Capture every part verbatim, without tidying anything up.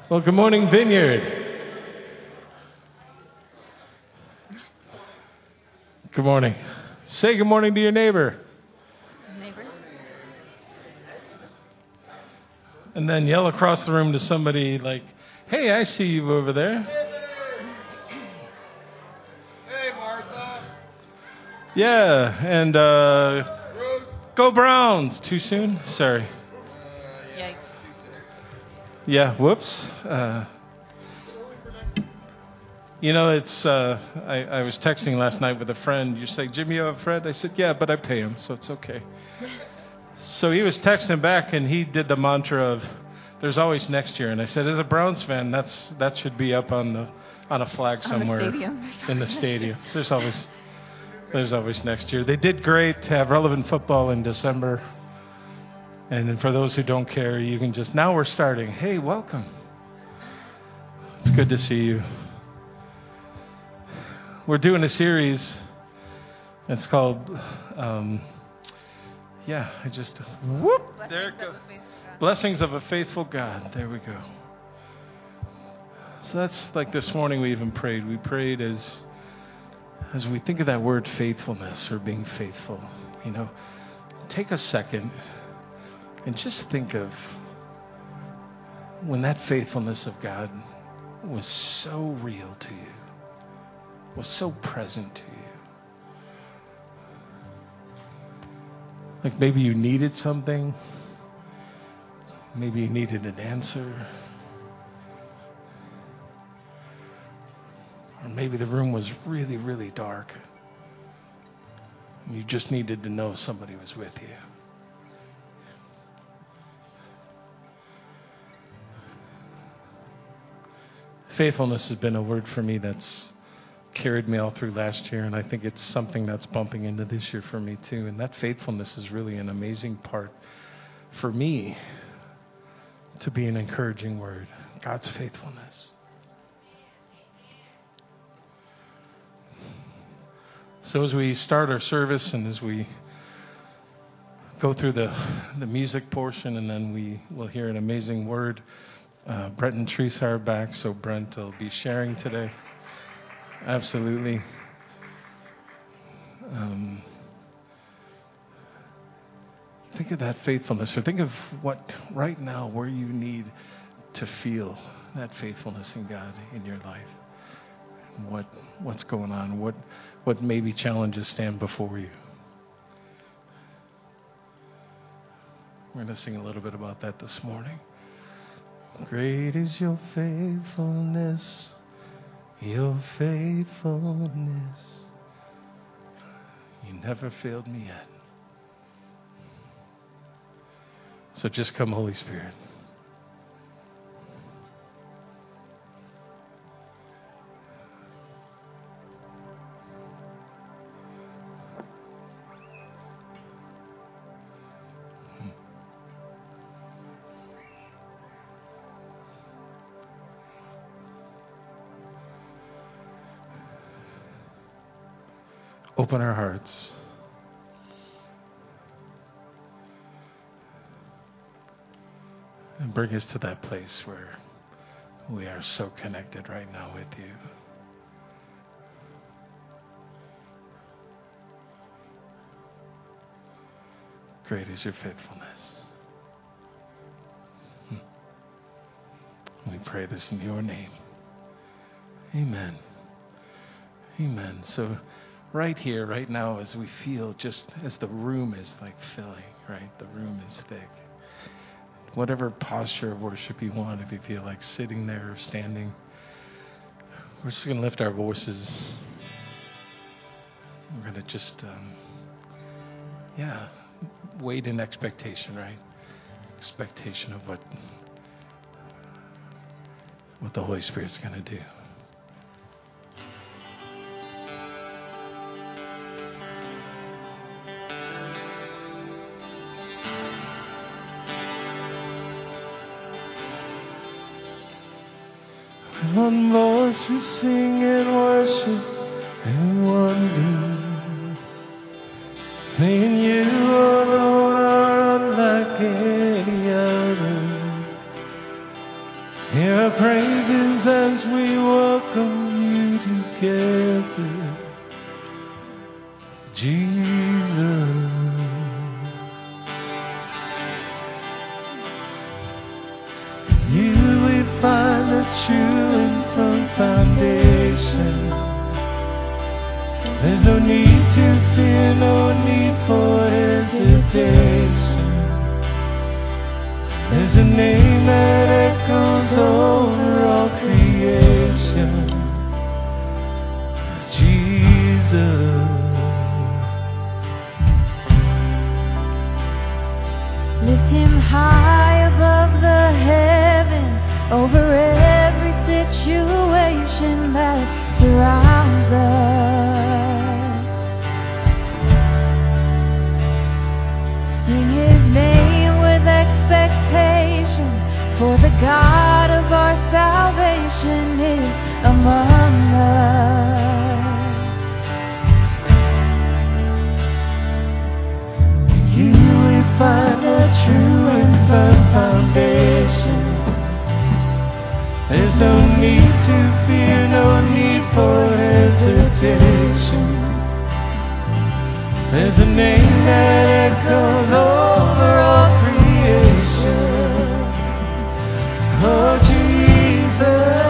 Well, good morning, Vineyard. Good morning. Say good morning to your neighbor. Neighbors. And then yell across the room to somebody like, hey, I see you over there. Hey, Martha. Yeah, and uh, go Browns. Too soon? Sorry. Yikes. Yeah, whoops. Uh, you know, it's, uh, I, I was texting last night with a friend. You say, Jimmy, you have a friend? I said, yeah, but I pay him, so it's okay. So he was texting back, and he did the mantra of, there's always next year. And I said, as a Browns fan, that's that should be up on the on a flag somewhere On the stadium. in the stadium. There's always there's always next year. They did great to have relevant football in December. And for those who don't care, you can just, now we're starting. Hey, welcome. It's good to see you. We're doing a series. It's called, um, yeah, I just, whoop, there it goes. Blessings of a Faithful God. There we go. So that's like this morning we even prayed. We prayed as, as we think of that word faithfulness or being faithful, you know, take a second and just think of when that faithfulness of God was so real to you, was so present to you. Like maybe you needed something, maybe you needed an answer, or maybe the room was really, really dark, and you just needed to know somebody was with you. Faithfulness has been a word for me that's carried me all through last year, and I think it's something that's bumping into this year for me too. And that faithfulness is really an amazing part for me to be an encouraging word. God's faithfulness. So as we start our service and as we go through the, the music portion, and then we will hear an amazing word, Uh, Brent and Teresa are back, so Brent will be sharing today. Absolutely. Um, think of that faithfulness, or think of what right now where you need to feel that faithfulness in God in your life. What what's going on? What what maybe challenges stand before you? We're going to sing a little bit about that this morning. Great is your faithfulness, your faithfulness. You never failed me yet. So just come, Holy Spirit. Open our hearts. And bring us to that place where we are so connected right now with you. Great is your faithfulness. We pray this in your name. Amen. Amen. So right here, right now, as we feel, just as the room is like filling, right? The room is thick. Whatever posture of worship you want, if you feel like sitting there or standing, we're just going to lift our voices. We're going to just, um, yeah, wait in expectation, right? Expectation of what, what the Holy Spirit's going to do. One voice we sing and worship and one being. In you alone are unlike any other. Hear our praises as we welcome you together, Jesus. You we find the true and firm foundation. There's no need to fear, no need for hesitation. There's a name that echoes over all creation, Jesus. Lift him high above the heavens, over every situation that surrounds us. Sing his name with expectation, for the God of our salvation is among us. You will find a true and firm foundation. There's no need to fear, no need for hesitation. There's a name that echoes over all creation. Oh, Jesus.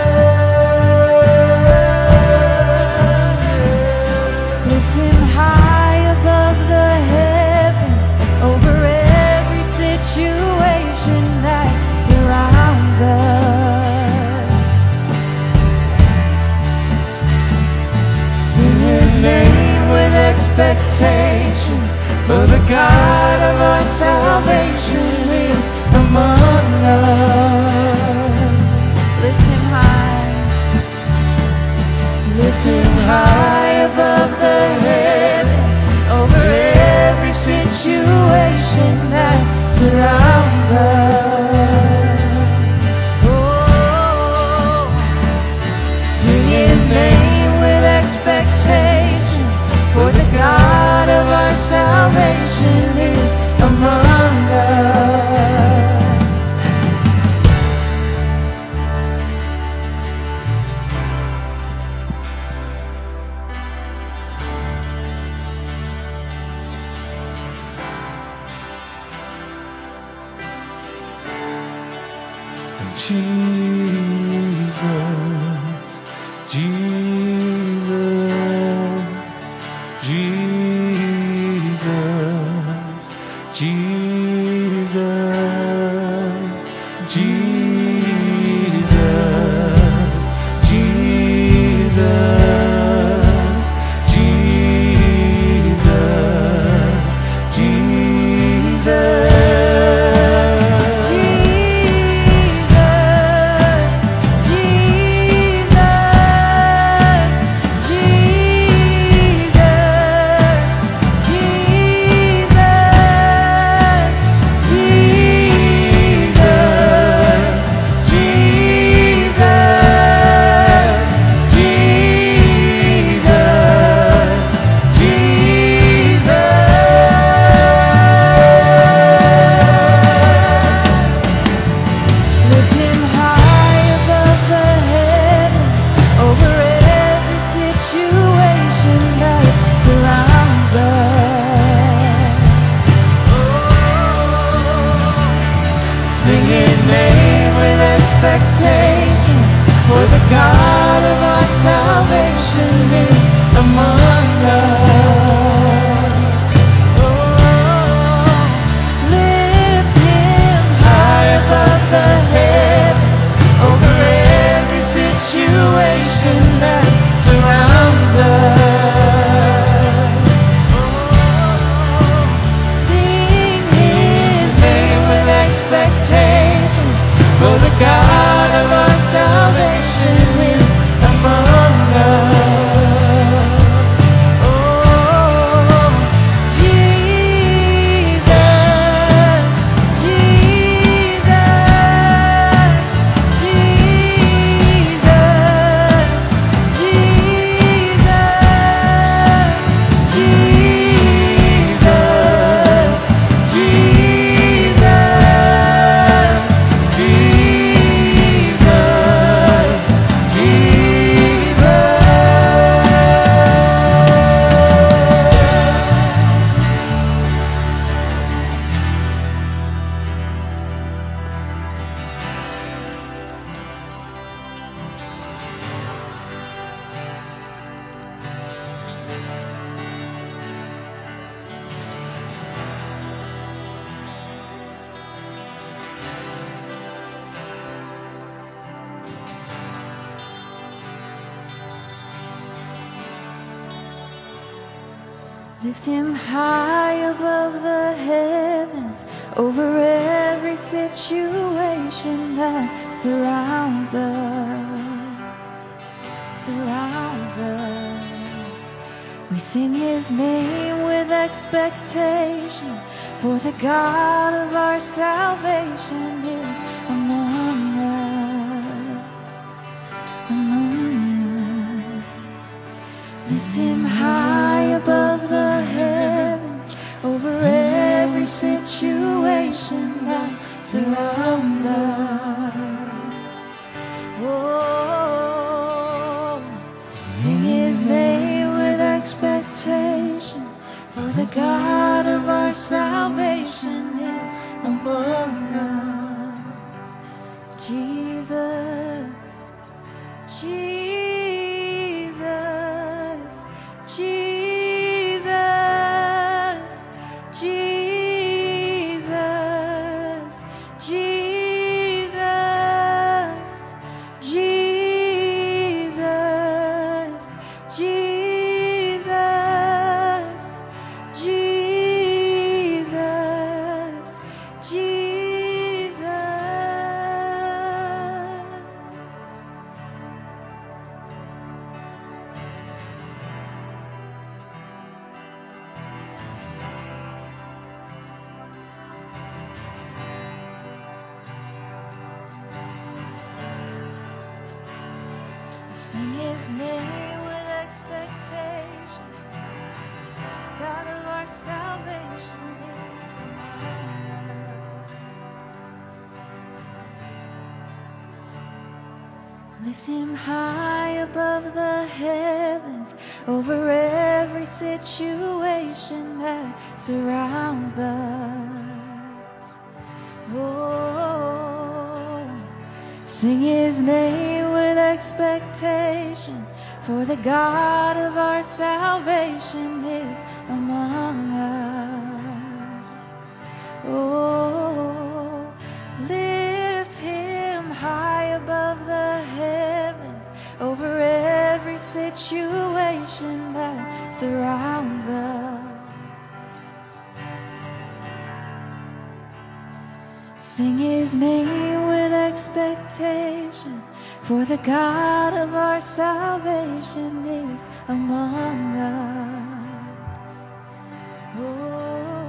Lift him high above the heavens, over every situation that surrounds us. Sing his name with expectation, for the God of our salvation is among us. Lift him high. Lift him high above the heavens, over every situation that surrounds us. Oh, sing his name with expectation, for the God of our salvation is among us. Jesus, Jesus, Jesus, Jesus, Jesus, Jesus, Jesus, Jesus. Lift him high above the heavens, over every situation that surrounds us, surrounds us. We sing his name with expectation, for the God of our salvation is among us, among us. Lift him high above the heavens, over every situation that surrounds us. Oh, sing his name with expectation, for the God of our salvation is among us. Jesus, Jesus, Jesus, Jesus, Jesus, Jesus, Jesus, Jesus, Jesus. Sing his name with expectation, God of our salvation is among us. Lift him high above the heavens, over every situation that surrounds us. Oh, sing his name with expectation, for the God of our salvation is among us. Oh, lift him high above the heavens, over every situation that surrounds us. Sing his name with expectation, for the God of our salvation is among us. Oh.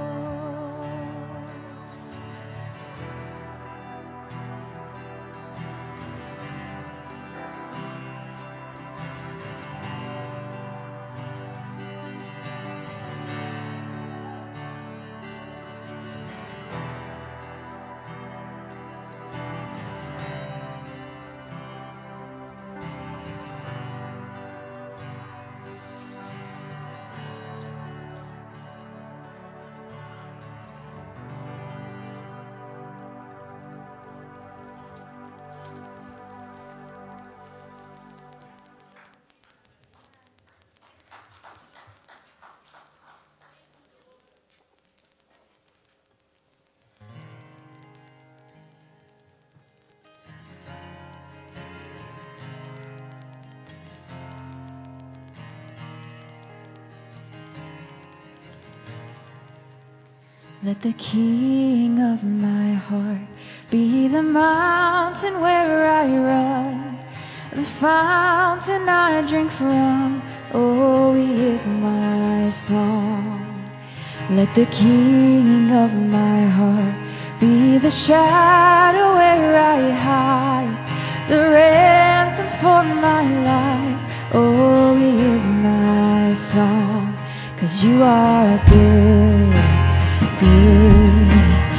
Let the King of my heart be the mountain where I run, the fountain I drink from. Oh, he is my song. Let the King of my heart be the shadow where I hide, the ransom for my life. Oh, he is my song, 'cause you are good. Good.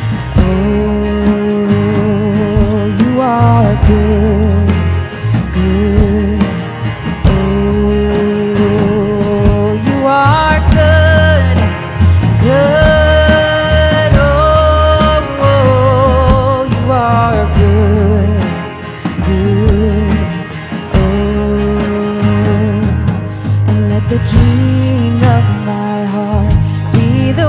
Oh, you are good, good. Oh, you are good, good. Oh, oh, you are good, good. Oh, and let the King of my heart be the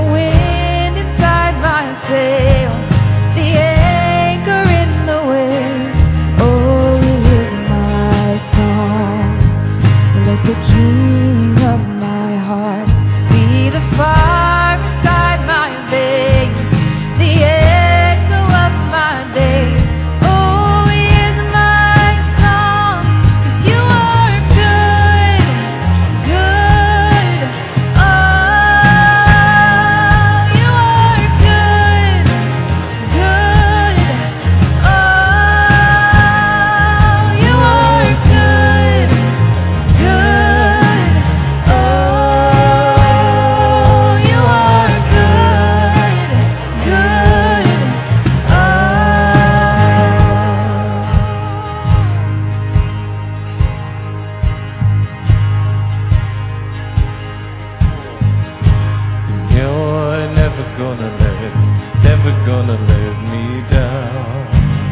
gonna let me down.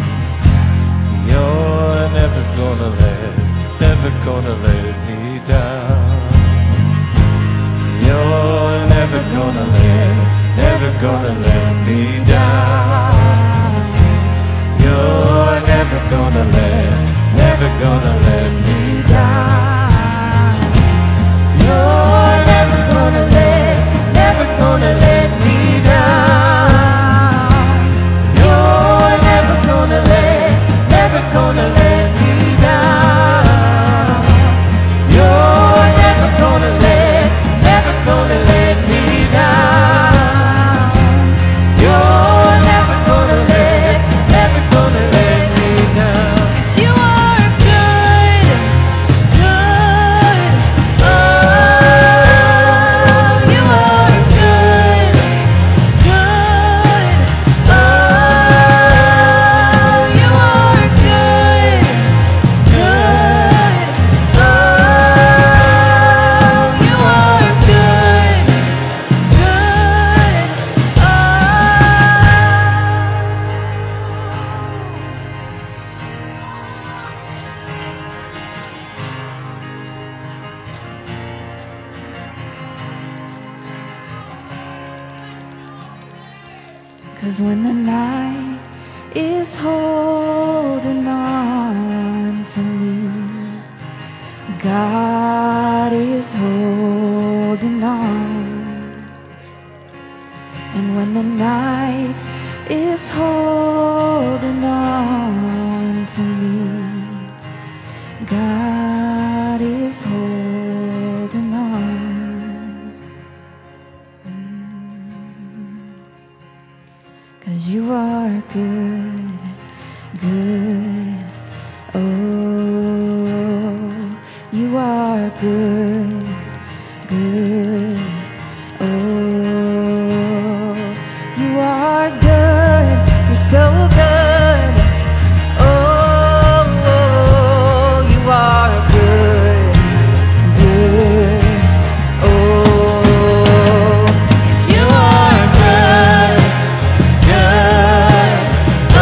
You're never gonna let, never gonna let me down. You're never gonna let, never gonna let me down. You're never gonna let, never gonna let me down. You're never gonna let, never gonna let me down. You're never gonna let, never gonna let me down. You're never gonna let, never gonna let me down. You're never gonna let, never gonna let me down. 'Cause you are good, good, oh, you are good, good, oh, you are good, good, oh, you are good, good, oh. 'Cause when the night is holding on to me, God is holding on. And when the night is holding on to me, God is holding on. Mm. 'Cause you are good, good, oh, you are good, good, oh, you are good, you're so good, oh, you are good, good, oh, you are good. Good, oh,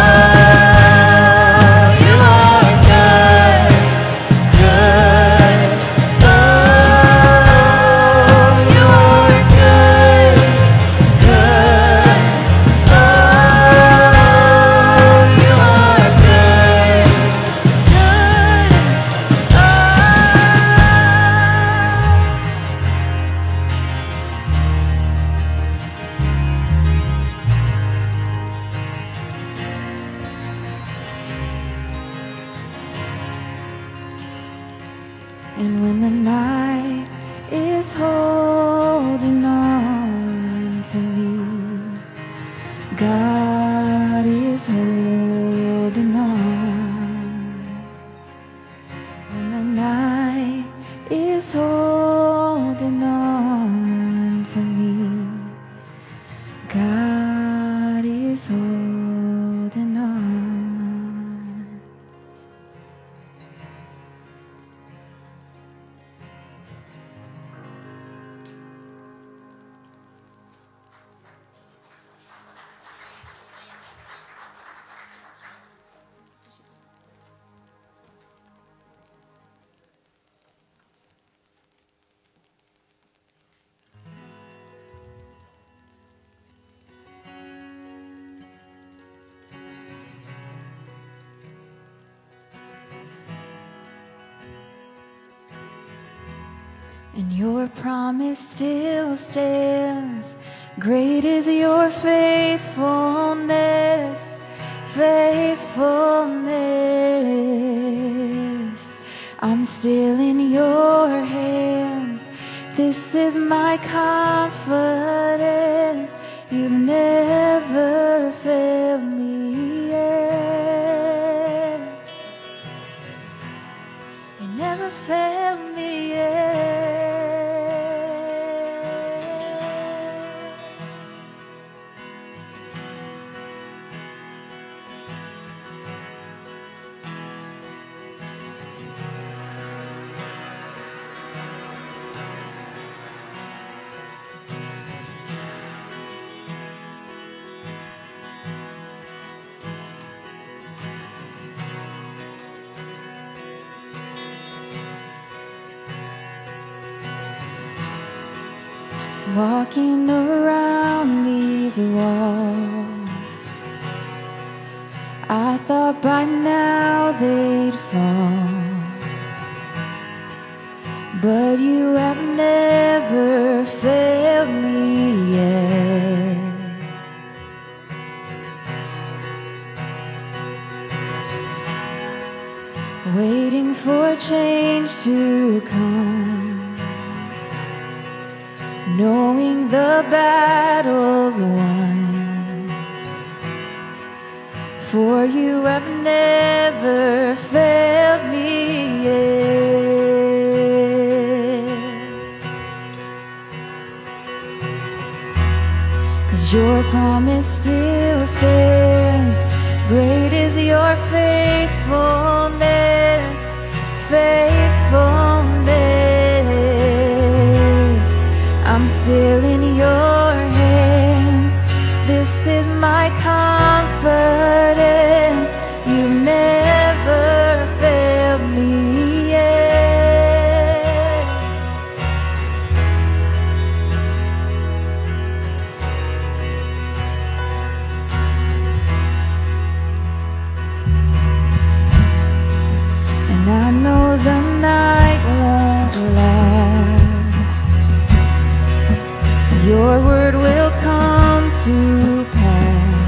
you are good, good, oh, you are good, good, oh, you are good, good, oh. And when the night is holding on to me, God is holding on. When the night is holding on to me, God is holding on. And your promise still stands. Great is your faithfulness, faithfulness. I'm still in your hands. This is my confidence. You've never failed me yet. You never failed me yet. walking around these walls. I thought by now they'd fall, but you have never failed me yet. Waiting for change to come, knowing the battle's won, for you have never failed me yet. 'Cause your promise still stands, great is your faithfulness, faithfulness. I'm still in your hands, this is my confidence, you've never failed me yet. And I know the night won't last, your word will come to pass.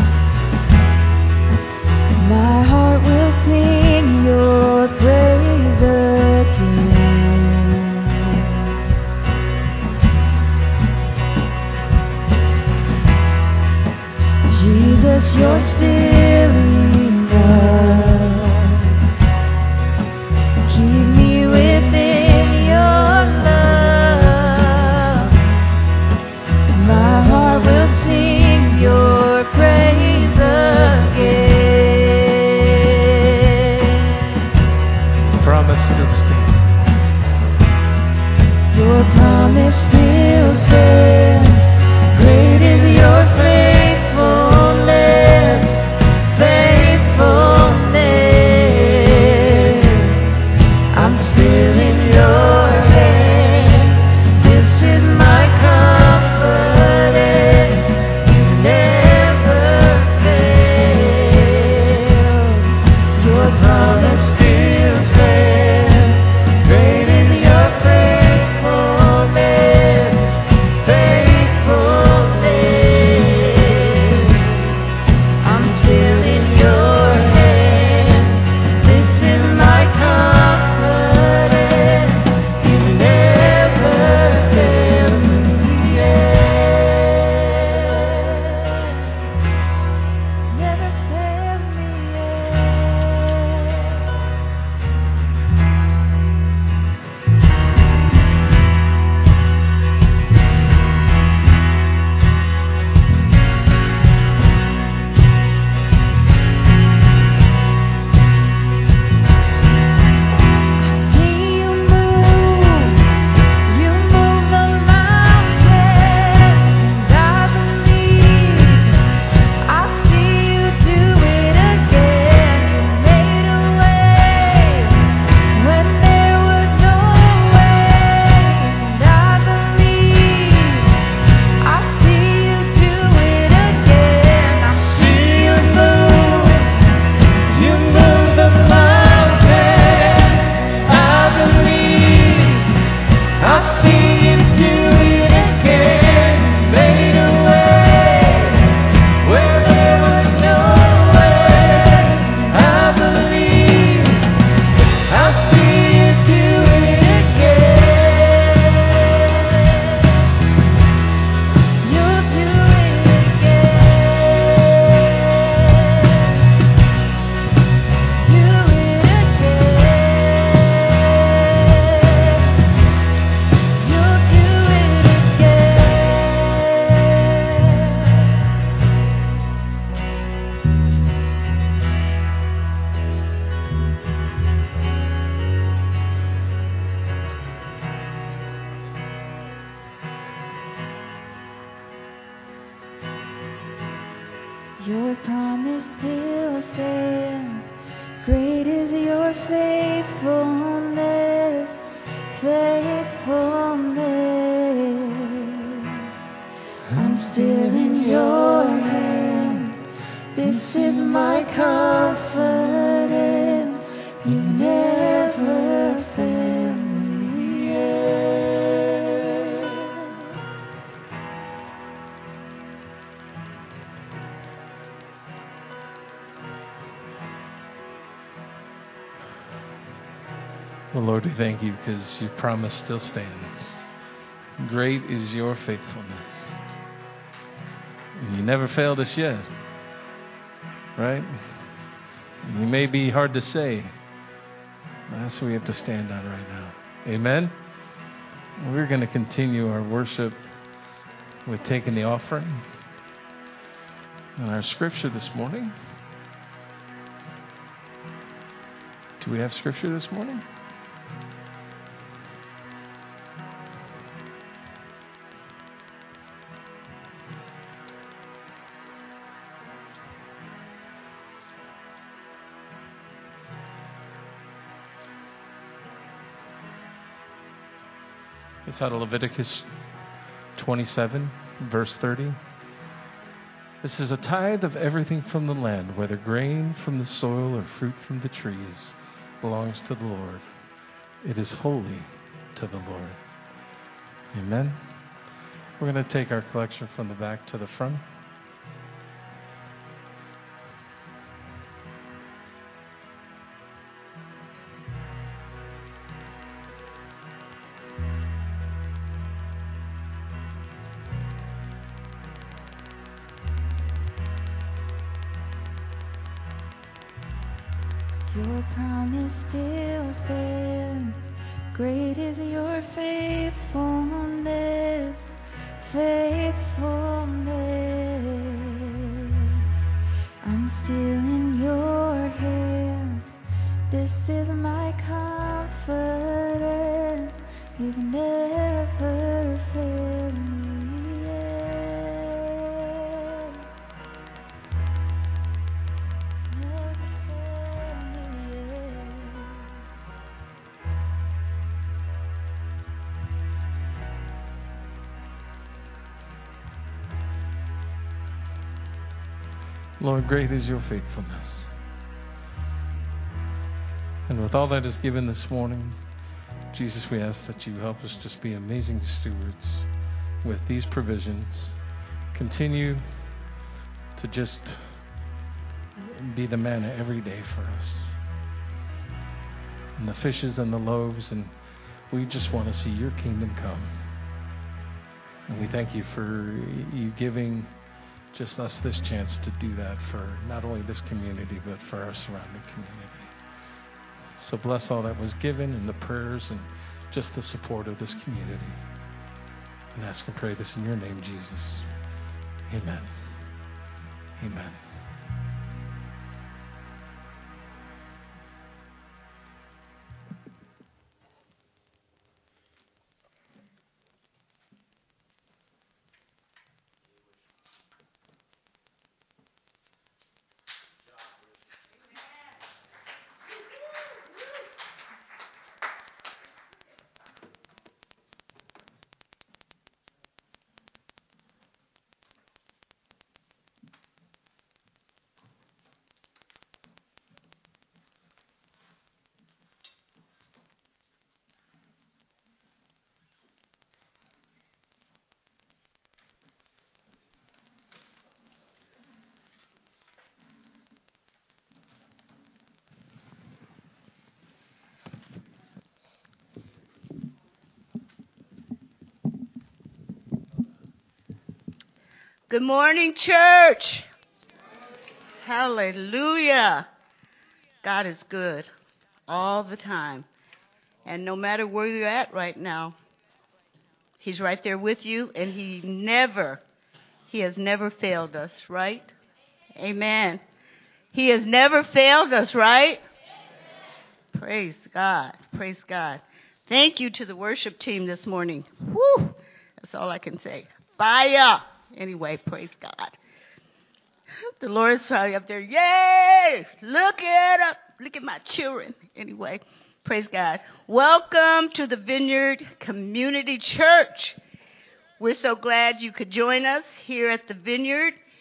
My heart will sing your praise again. Jesus, you're still enough. Keep me within your love. My heart will sing your praise again. Promise still stands. Your promise still stands. Great is your faithfulness, faithfulness. I'm still in your hands. This is my confidence. You never fail. Your promise still stands. Great is your faithfulness, faithfulness. I'm still in your hands. This is my confidence. You never fail me yet. Never fail me See you move, you move the mountains, and I believe I see you do it again. You made a way when there was no way, and I believe I see you do it again. I see you move, you move the mountains. I believe I see you do it again. Made a way where there was no way. I believe I see you do it again. You'll do it again. Do it again. You'll do it again. Your promise still stands. Great is your faithfulness, faithfulness. This is my confidence. You never fail me yet. Well, Lord, we thank you because your promise still stands. Great is your faithfulness. And you never failed us yet, right? And you may be hard to say, but that's what we have to stand on right now. Amen? We're going to continue our worship with taking the offering. And our scripture this morning. Do we have scripture this morning? It's out of Leviticus twenty-seven, verse thirty. This is a tithe of everything from the land, whether grain from the soil or fruit from the trees, belongs to the Lord. It is holy to the Lord. Amen. We're going to take our collection from the back to the front. Your promise still stands. Great is your faithfulness, faithfulness. I'm still in your hands. This is my confidence. You've never failed me yet. Never failed me yet. Lord, great is your faithfulness. And with all that is given this morning, Jesus, we ask that you help us just be amazing stewards with these provisions. Continue to just be the manna every day for us. And the fishes and the loaves, and we just want to see your kingdom come. And we thank you for you giving just us this chance to do that for not only this community, but for our surrounding community. So bless all that was given and the prayers and just the support of this community. And ask and pray this in your name, Jesus. Amen. Amen. Good morning, church. Hallelujah. God is good all the time. And no matter where you're at right now, he's right there with you, and he never, he has never failed us, right? Amen. He has never failed us, right? Praise God. Praise God. Thank you to the worship team this morning. Whew. That's all I can say. Fire. Anyway, praise God. The Lord's probably up there. Yay! Look at up. Look at my children. Anyway, praise God. Welcome to the Vineyard Community Church. We're so glad you could join us here at the Vineyard.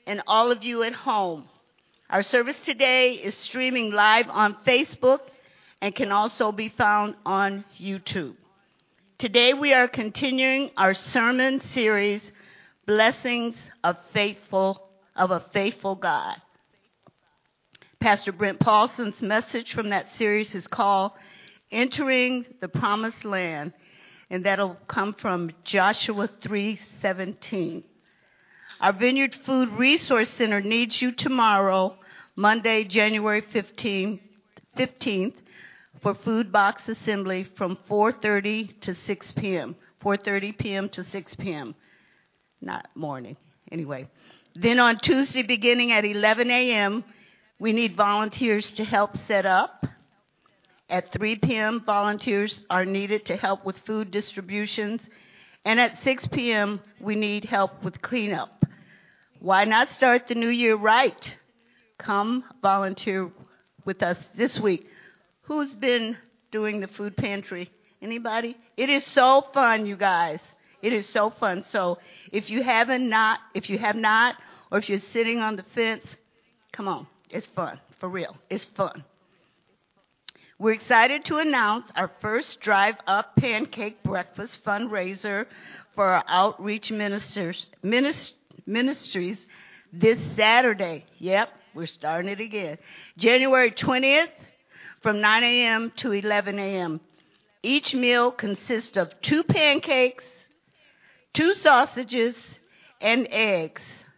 and all of you at home. Our service today is streaming live on Facebook and can also be found on YouTube. Today we are continuing our sermon series, Blessings of Faithful of a Faithful God. Pastor Brent Paulson's message from that series is called Entering the Promised Land, and that'll come from Joshua three seventeen. Our Vineyard Food Resource Center needs you tomorrow, Monday, January fifteenth, for food box assembly from four thirty to six p.m. four thirty p.m. to six p.m. Not morning, anyway. Then on Tuesday, beginning at eleven a.m., we need volunteers to help set up. At three p.m., volunteers are needed to help with food distributions. And at six p.m., we need help with cleanup. Why not start the new year right? Come volunteer with us this week. Who's been doing the food pantry? Anybody? It is so fun, you guys. It is so fun. So if you haven't not, if you have not, or if you're sitting on the fence, come on. It's fun, for real. It's fun. We're excited to announce our first drive-up pancake breakfast fundraiser for our outreach ministers, minist, ministries this Saturday. Yep, we're starting it again. January twentieth from nine a.m. to eleven a.m. Each meal consists of two pancakes, two sausages, and eggs.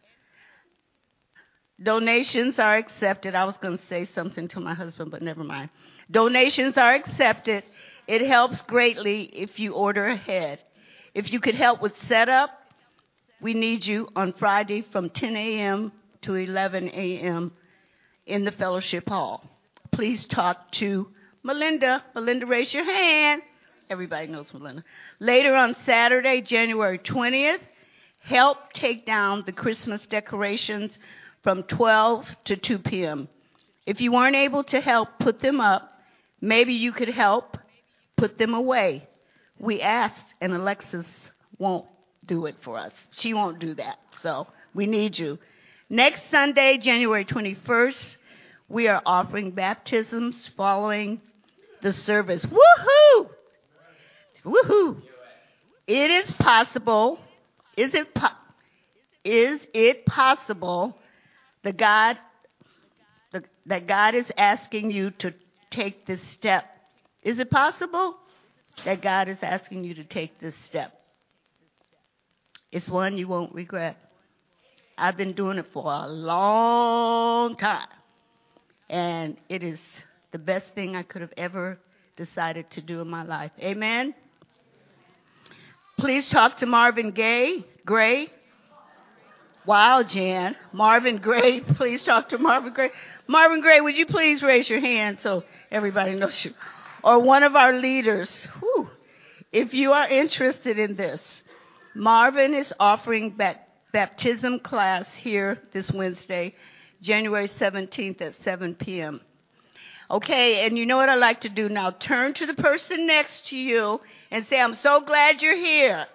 Donations are accepted. I was going to say something to my husband, but never mind. Donations are accepted. It helps greatly if you order ahead. If you could help with setup, we need you on Friday from ten a.m. to eleven a.m. in the fellowship hall. Please talk to Melinda. Melinda, raise your hand. Everybody knows Melinda. Later on Saturday, January twentieth, help take down the Christmas decorations from twelve to two p.m. If you weren't able to help put them up, maybe you could help put them away. We asked, and Alexis won't do it for us. She won't do that, so we need you. Next Sunday, January twenty-first, we are offering baptisms following the service. Woohoo! Woohoo! It is possible, is it, po- is it possible The God, the, that God is asking you to take this step? Is it possible that God is asking you to take this step? It's one you won't regret. I've been doing it for a long time, and it is the best thing I could have ever decided to do in my life. Amen? Please talk to Marvin Gay, Gray. Wow, Jan. Marvin Gray, please talk to Marvin Gray. Marvin Gray, would you please raise your hand so everybody knows you? Or one of our leaders. Whew. If you are interested in this, Marvin is offering back baptism class here this Wednesday, January seventeenth at seven p.m. Okay, and you know what I like to do now? Turn to the person next to you and say, I'm so glad you're here.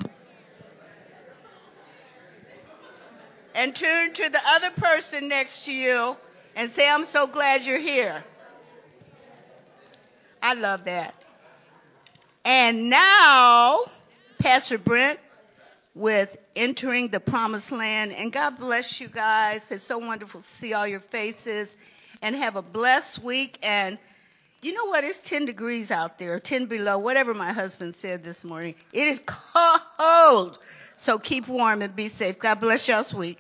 And turn to the other person next to you and say, I'm so glad you're here. I love that. And now, Pastor Brent with Entering the Promised Land. And God bless you guys. It's so wonderful to see all your faces. And have a blessed week. And you know what? It's ten degrees out there, ten below, whatever my husband said this morning. It is cold. So keep warm and be safe. God bless y'all's week.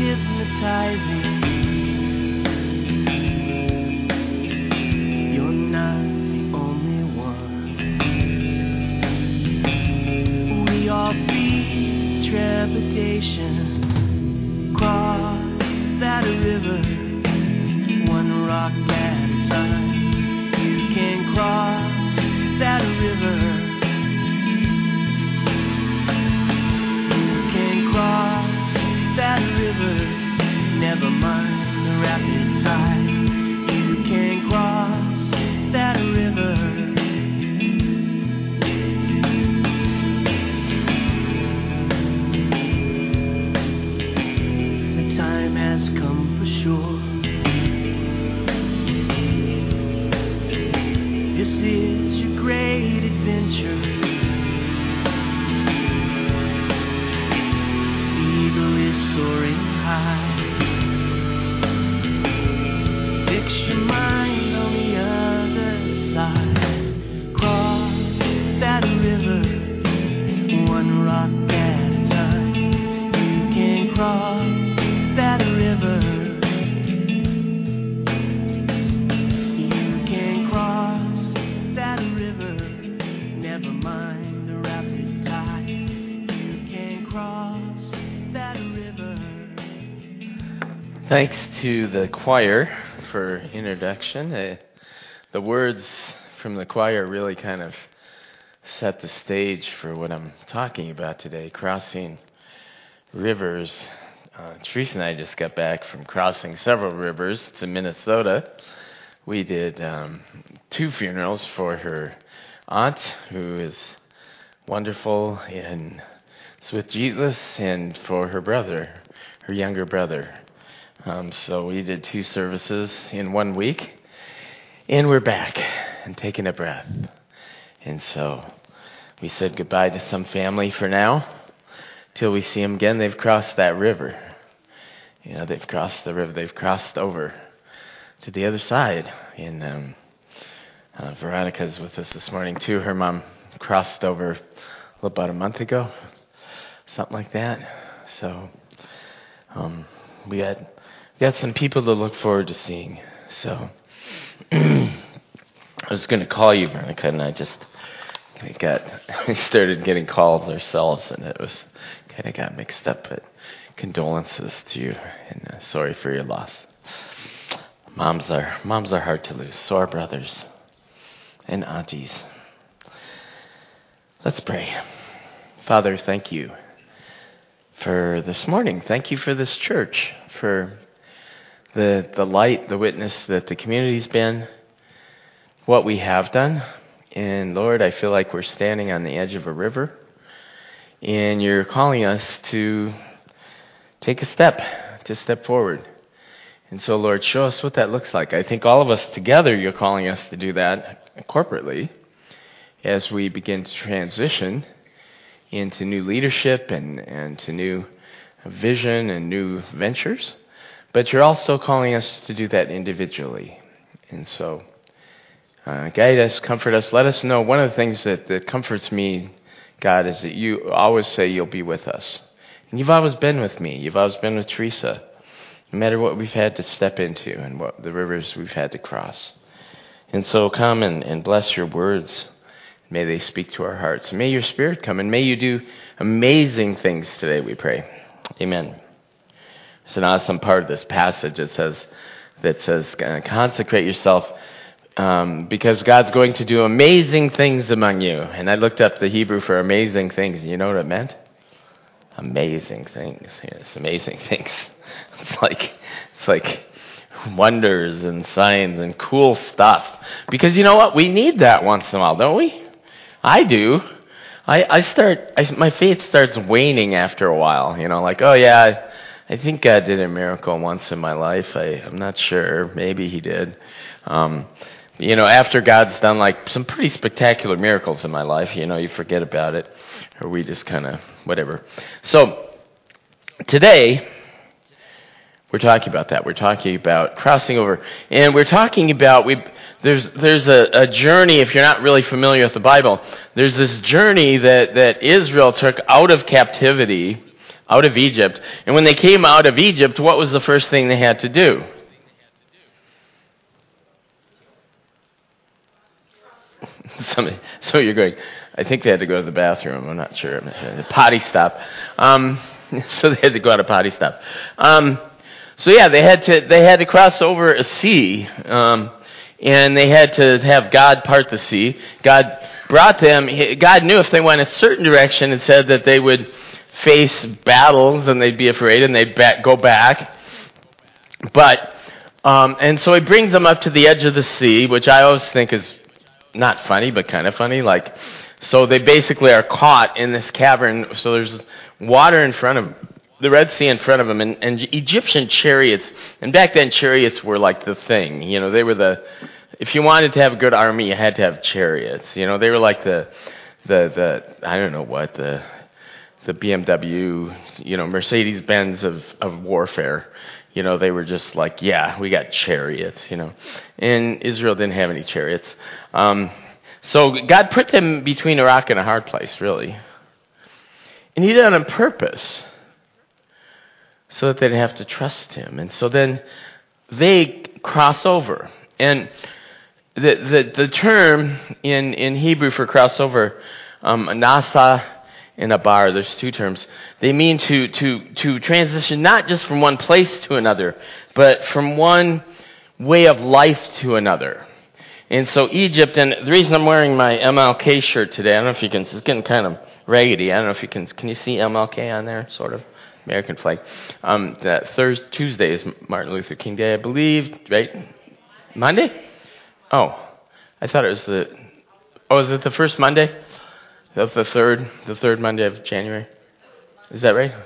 You're reputation. Cross that river, one rock at a time. You can cross that river. You can cross that river, never mind the rapid tide. You can cross that river. Come for sure. This is your great adventure. The eagle is soaring high. Fix your mind on the other side. Cross that river, one rock at a time. You can cross that river. You can cross that river, never mind the rapid tide. You can cross that river. Thanks to the choir for introduction. Uh, the words from the choir really kind of set the stage for what I'm talking about today, crossing rivers. Uh, Teresa and I just got back from crossing several rivers to Minnesota. We did um, two funerals for her aunt, who is wonderful and is with Jesus, and for her brother, her younger brother. Um, so we did two services in one week, and we're back and taking a breath. And so we said goodbye to some family for now, till we see them again. They've crossed that river. You know, they've crossed the river. They've crossed over to the other side. And um, uh, Veronica's with us this morning, too. Her mom crossed over about a month ago, something like that. So um, we had we got some people to look forward to seeing. So I was going to call you, Veronica, and I just we got we started getting calls ourselves, and it was kind of got mixed up. But condolences to you, and uh, sorry for your loss. Moms are moms are hard to lose. So are brothers and aunties. Let's pray. Father, thank you for this morning. Thank you for this church, for the the light, the witness that the community's been, what we have done. And Lord, I feel like we're standing on the edge of a river, and you're calling us to take a step, to step forward. And so, Lord, show us what that looks like. I think all of us together, you're calling us to do that corporately as we begin to transition into new leadership and, and to new vision and new ventures. But you're also calling us to do that individually. And so, uh, guide us, comfort us. Let us know. One of the things that, that comforts me, God, is that you always say you'll be with us. And you've always been with me. You've always been with Teresa, no matter what we've had to step into and what the rivers we've had to cross. And so come and, and bless your words. May they speak to our hearts. May your Spirit come, and may you do amazing things today, we pray. Amen. There's an awesome part of this passage that says, that says consecrate yourself um, because God's going to do amazing things among you. And I looked up the Hebrew for amazing things. You know what it meant? Amazing things. Yes, amazing things. It's like it's like wonders and signs and cool stuff. Because you know what? We need that once in a while, don't we? I do. I, I start. I, my faith starts waning after a while. You know, like, oh yeah, I, I think God did a miracle once in my life. I, I'm not sure. Maybe He did. Um, you know, after God's done like some pretty spectacular miracles in my life, you know, you forget about it, or we just kind of whatever. So today, we're talking about that. We're talking about crossing over, and we're talking about we. There's there's a, a journey. If you're not really familiar with the Bible, there's this journey that, that Israel took out of captivity, out of Egypt. And when they came out of Egypt, what was the first thing they had to do? Somebody, so you're going, I think they had to go to the bathroom. I'm not sure. I'm not sure. The potty stop. Um, so they had to go out of potty stop. Um, so yeah, they had to they had to cross over a sea, um, and they had to have God part the sea. God brought them. God knew if they went a certain direction, and said that they would face battles and they'd be afraid and they'd back, go back. But um, and so He brings them up to the edge of the sea, which I always think is not funny, but kind of funny. Like, so they basically are caught in this cavern. So there's water in front of them, the Red Sea in front of them, and, and Egyptian chariots. And back then, chariots were like the thing. You know, they were the. If you wanted to have a good army, you had to have chariots. You know, they were like the, the the I don't know what the, the B M W, you know, Mercedes Benz of of warfare. You know, they were just like, yeah, we got chariots, you know. And Israel didn't have any chariots. Um, so God put them between a rock and a hard place, really. And He did it on purpose, so that they'd have to trust Him. And so then they cross over. And the the, the term in, in Hebrew for crossover, um, nasa and abar, there's two terms. They mean to, to, to transition not just from one place to another, but from one way of life to another. And so Egypt, and the reason I'm wearing my M L K shirt today, I don't know if you can, it's getting kind of raggedy. I don't know if you can, can you see M L K on there, sort of? American flag. Um, that Thursday, Tuesday is Martin Luther King Day, I believe, right? Monday? Oh, I thought it was the, oh, is it the first Monday? Of the third, the third Monday of January? Is that right?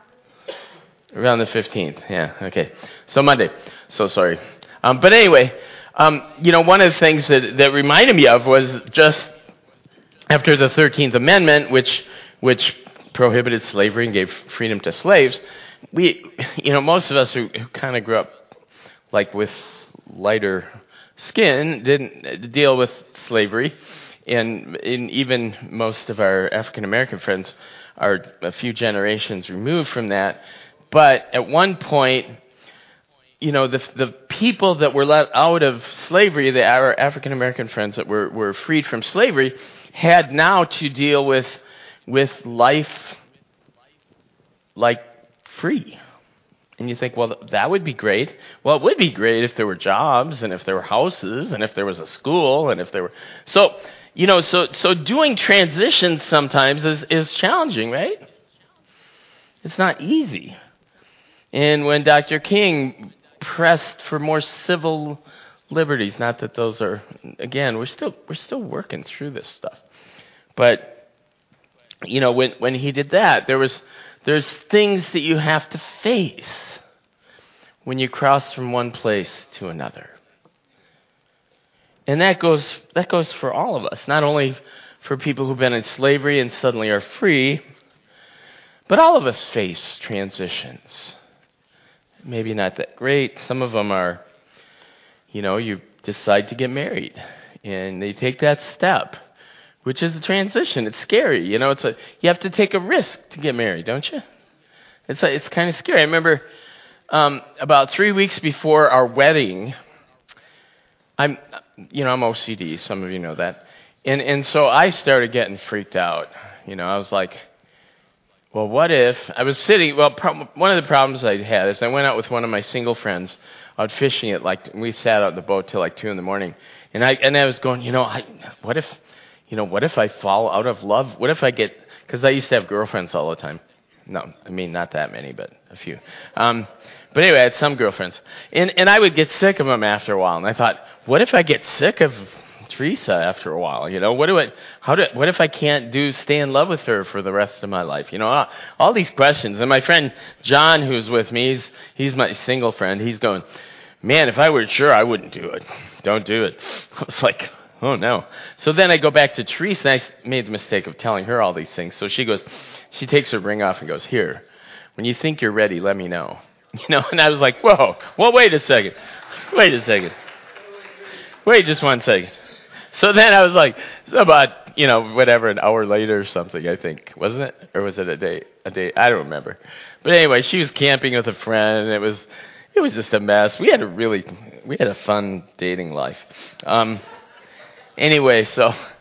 Around the fifteenth, yeah, okay. So Monday, so sorry. Um, but anyway, um, you know, one of the things that, that reminded me of was just after the thirteenth Amendment, which which prohibited slavery and gave freedom to slaves, we, you know, most of us who, who kind of grew up like with lighter skin didn't deal with slavery. And in even most of our African American friends are a few generations removed from that. But at one point, you know, the the people that were let out of slavery, the our African American friends that were, were freed from slavery, had now to deal with with life like free. And you think, well, that would be great. Well, it would be great if there were jobs and if there were houses and if there was a school and if there were so. You know, so so doing transitions sometimes is, is challenging, right? It's not easy. And when Doctor King pressed for more civil liberties, not that those are, again, we're still we're still working through this stuff. But you know, when when he did that, there was there's things that you have to face when you cross from one place to another. And that goes that goes for all of us, not only for people who've been in slavery and suddenly are free, but all of us face transitions. Maybe not that great. Some of them are, you know, you decide to get married, and they take that step, which is a transition. It's scary, you know. It's a you have to take a risk to get married, don't you? It's a, it's kind of scary. I remember um, about three weeks before our wedding, I'm. You know, I'm O C D, some of you know that. And and so I started getting freaked out. You know, I was like, well, what if, I was sitting, well, pro- one of the problems I had is I went out with one of my single friends out fishing at like, we sat out in the boat till like two in the morning. And I and I was going, you know, I what if, you know, what if I fall out of love? What if I get, because I used to have girlfriends all the time. No, I mean, not that many, but a few. Um, but anyway, I had some girlfriends. And and I would get sick of them after a while. And I thought, what if I get sick of Teresa after a while? You know, what do I, how do, what if I can't do, stay in love with her for the rest of my life? You know, all, all these questions. And my friend John, who's with me, he's, he's my single friend. He's going, man, if I were sure, I wouldn't do it. Don't do it. I was like, oh no. So then I go back to Teresa, and I made the mistake of telling her all these things. So she goes, she takes her ring off and goes, here, when you think you're ready, let me know. You know, and I was like, whoa, well, wait a second. Wait a second. Wait just one second. So then I was like, so about, you know, whatever, an hour later or something, I think. Wasn't it? Or was it a day? A day? I don't remember. But anyway, she was camping with a friend, and it was it was just a mess. We had a really, we had a fun dating life. Um, anyway, so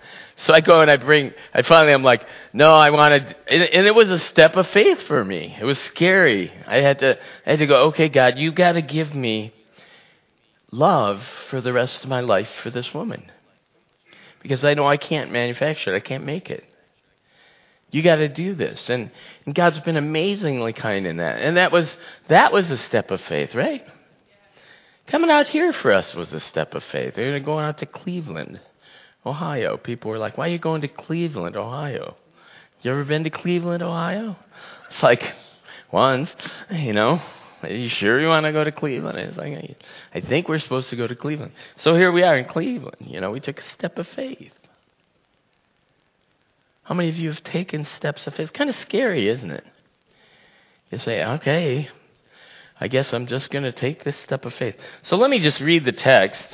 So I go and I bring, I finally, I'm like, no, I wanted, and, and it was a step of faith for me. It was scary. I had to, I had to go, okay, God, you got to give me love for the rest of my life for this woman. Because I know I can't manufacture it. I can't make it. You got to do this. And, and God's been amazingly kind in that. And that was, that was a step of faith, right? Coming out here for us was a step of faith. They're going out to Cleveland, Ohio. People were like, why are you going to Cleveland, Ohio? You ever been to Cleveland, Ohio? It's like, once, you know. Are you sure you want to go to Cleveland? It's like, I think we're supposed to go to Cleveland. So here we are in Cleveland. You know, we took a step of faith. How many of you have taken steps of faith? It's kind of scary, isn't it? You say, okay, I guess I'm just going to take this step of faith. So let me just read the text.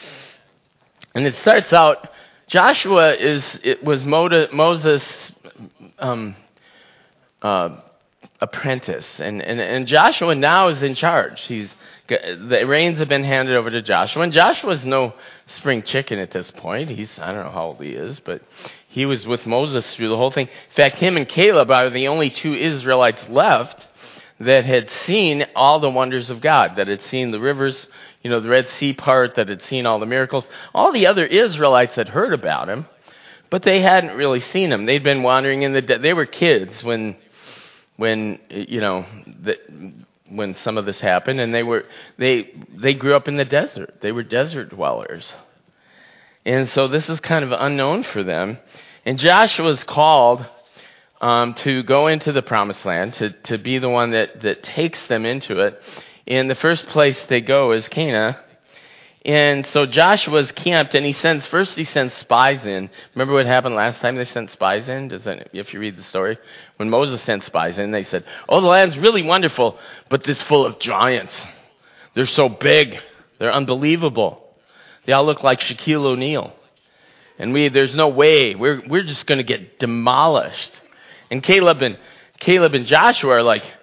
And it starts out, Joshua is it was Moses' um, uh, apprentice. And, and, and Joshua now is in charge. He's the reins have been handed over to Joshua. And Joshua's no spring chicken at this point. He's, I don't know how old he is, but he was with Moses through the whole thing. In fact, him and Caleb are the only two Israelites left that had seen all the wonders of God, that had seen the rivers, you know, the Red Sea part, that had seen all the miracles. All the other Israelites had heard about him, but they hadn't really seen him. They'd been wandering in the de- they were kids when, when you know, the, when some of this happened, and they were they they grew up in the desert. They were desert dwellers. And so this is kind of unknown for them. And Joshua's called um, to go into the promised land, to, to be the one that, that takes them into it. And the first place they go is Canaan. And so Joshua's camped, and he sends, first he sends spies in. Remember what happened last time they sent spies in? Does that, if you read the story? When Moses sent spies in, they said, oh, the land's really wonderful, but it's full of giants. They're so big. They're unbelievable. They all look like Shaquille O'Neal. And we, there's no way. We're, we're just going to get demolished. And Caleb and, Caleb and Joshua are like,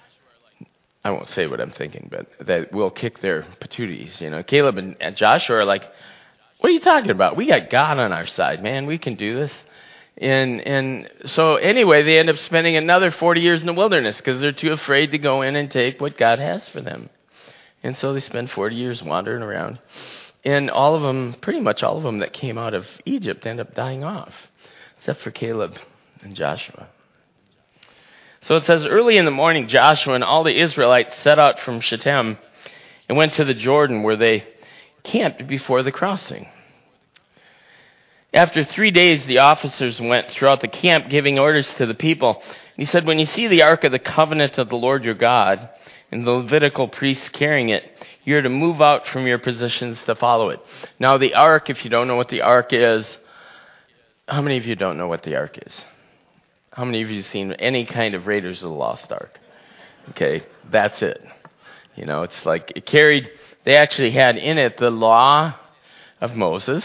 I won't say what I'm thinking, but that will kick their patooties. You know, Caleb and, and Joshua are like, what are you talking about? We got God on our side, man. We can do this. And and so anyway, they end up spending another forty years in the wilderness because they're too afraid to go in and take what God has for them. And so they spend forty years wandering around. And all of them, pretty much all of them that came out of Egypt end up dying off, except for Caleb and Joshua. So it says, early in the morning, Joshua and all the Israelites set out from Shittim and went to the Jordan, where they camped before the crossing. After three days, the officers went throughout the camp, giving orders to the people. He said, when you see the ark of the covenant of the Lord your God, and the Levitical priests carrying it, you're to move out from your positions to follow it. Now, the ark, if you don't know what the ark is, how many of you don't know what the ark is? How many of you have seen any kind of Raiders of the Lost Ark? Okay, that's it. You know, it's like it carried, they actually had in it the law of Moses,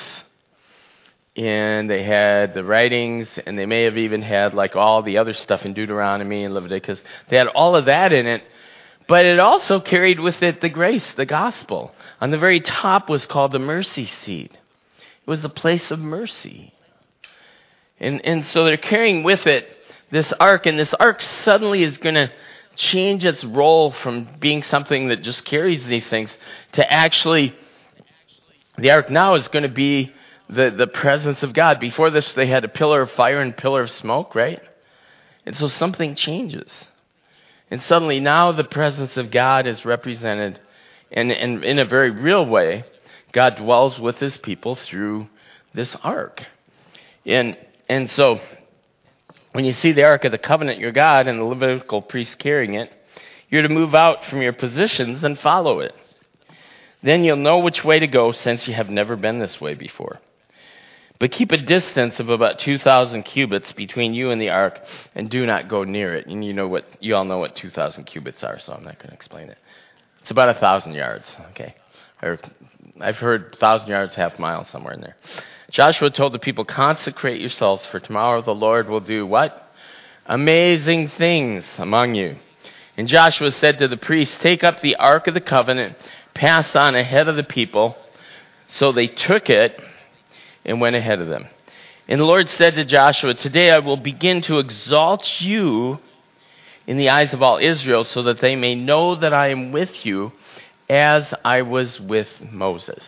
and they had the writings, and they may have even had like all the other stuff in Deuteronomy and Leviticus. They had all of that in it. But it also carried with it the grace, the gospel. On the very top was called the mercy seat. It was the place of mercy. And and so they're carrying with it this ark, and this ark suddenly is going to change its role from being something that just carries these things to actually, the ark now is going to be the, the presence of God. Before this, they had a pillar of fire and pillar of smoke, right? And so something changes. And suddenly now the presence of God is represented, and, and in a very real way, God dwells with his people through this ark. And and so when you see the ark of the covenant, your God, and the Levitical priests carrying it, you're to move out from your positions and follow it. Then you'll know which way to go, since you have never been this way before. But keep a distance of about two thousand cubits between you and the ark, and do not go near it. And you know what, you all know what two thousand cubits are, so I'm not going to explain it. It's about a thousand yards, okay? Or I've heard one thousand yards, half mile, somewhere in there. Joshua told the people, consecrate yourselves, for tomorrow the Lord will do what? Amazing things among you. And Joshua said to the priests, take up the ark of the covenant, pass on ahead of the people. So they took it and went ahead of them. And the Lord said to Joshua, "Today I will begin to exalt you in the eyes of all Israel, so that they may know that I am with you as I was with Moses."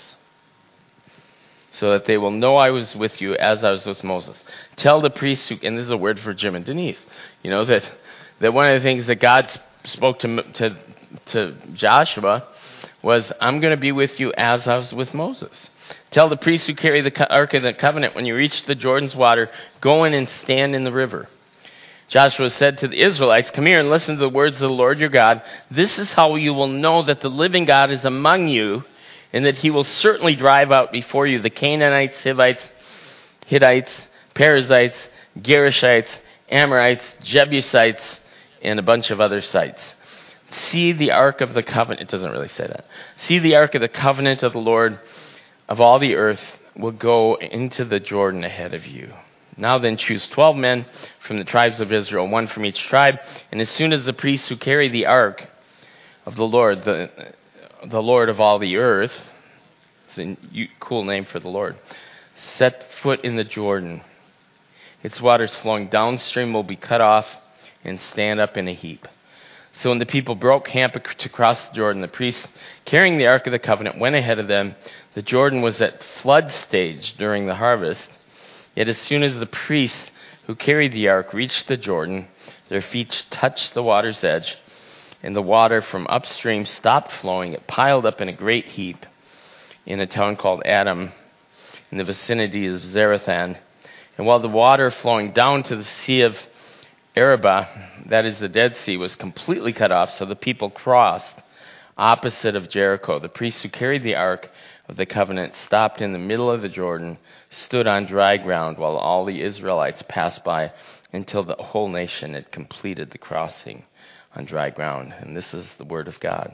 So that they will know I was with you as I was with Moses. Tell the priests, who, and this is a word for Jim and Denise, you know, that, that one of the things that God spoke to, to, to Joshua was, I'm going to be with you as I was with Moses. Tell the priests who carry the Ark of the Covenant, when you reach the Jordan's water, go in and stand in the river. Joshua said to the Israelites, "Come here and listen to the words of the Lord your God. This is how you will know that the living God is among you, and that he will certainly drive out before you the Canaanites, Hivites, Hittites, Perizzites, Gerishites, Amorites, Jebusites, and a bunch of other sites. See the Ark of the Covenant." It doesn't really say that. "See the Ark of the Covenant of the Lord of all the earth will go into the Jordan ahead of you. Now then choose twelve men from the tribes of Israel, one from each tribe, and as soon as the priests who carry the Ark of the Lord, the, the Lord of all the earth," it's a cool name for the Lord, "set foot in the Jordan, its waters flowing downstream will be cut off and stand up in a heap." So when the people broke camp to cross the Jordan, the priests carrying the Ark of the Covenant went ahead of them. The Jordan was at flood stage during the harvest. Yet as soon as the priests who carried the ark reached the Jordan, their feet touched the water's edge, and the water from upstream stopped flowing. It piled up in a great heap in a town called Adam, in the vicinity of Zarethan. And while the water flowing down to the Sea of Arabah, that is the Dead Sea, was completely cut off, so the people crossed opposite of Jericho. The priests who carried the Ark of the Covenant stopped in the middle of the Jordan, stood on dry ground, while all the Israelites passed by until the whole nation had completed the crossing on dry ground. And this is the word of God.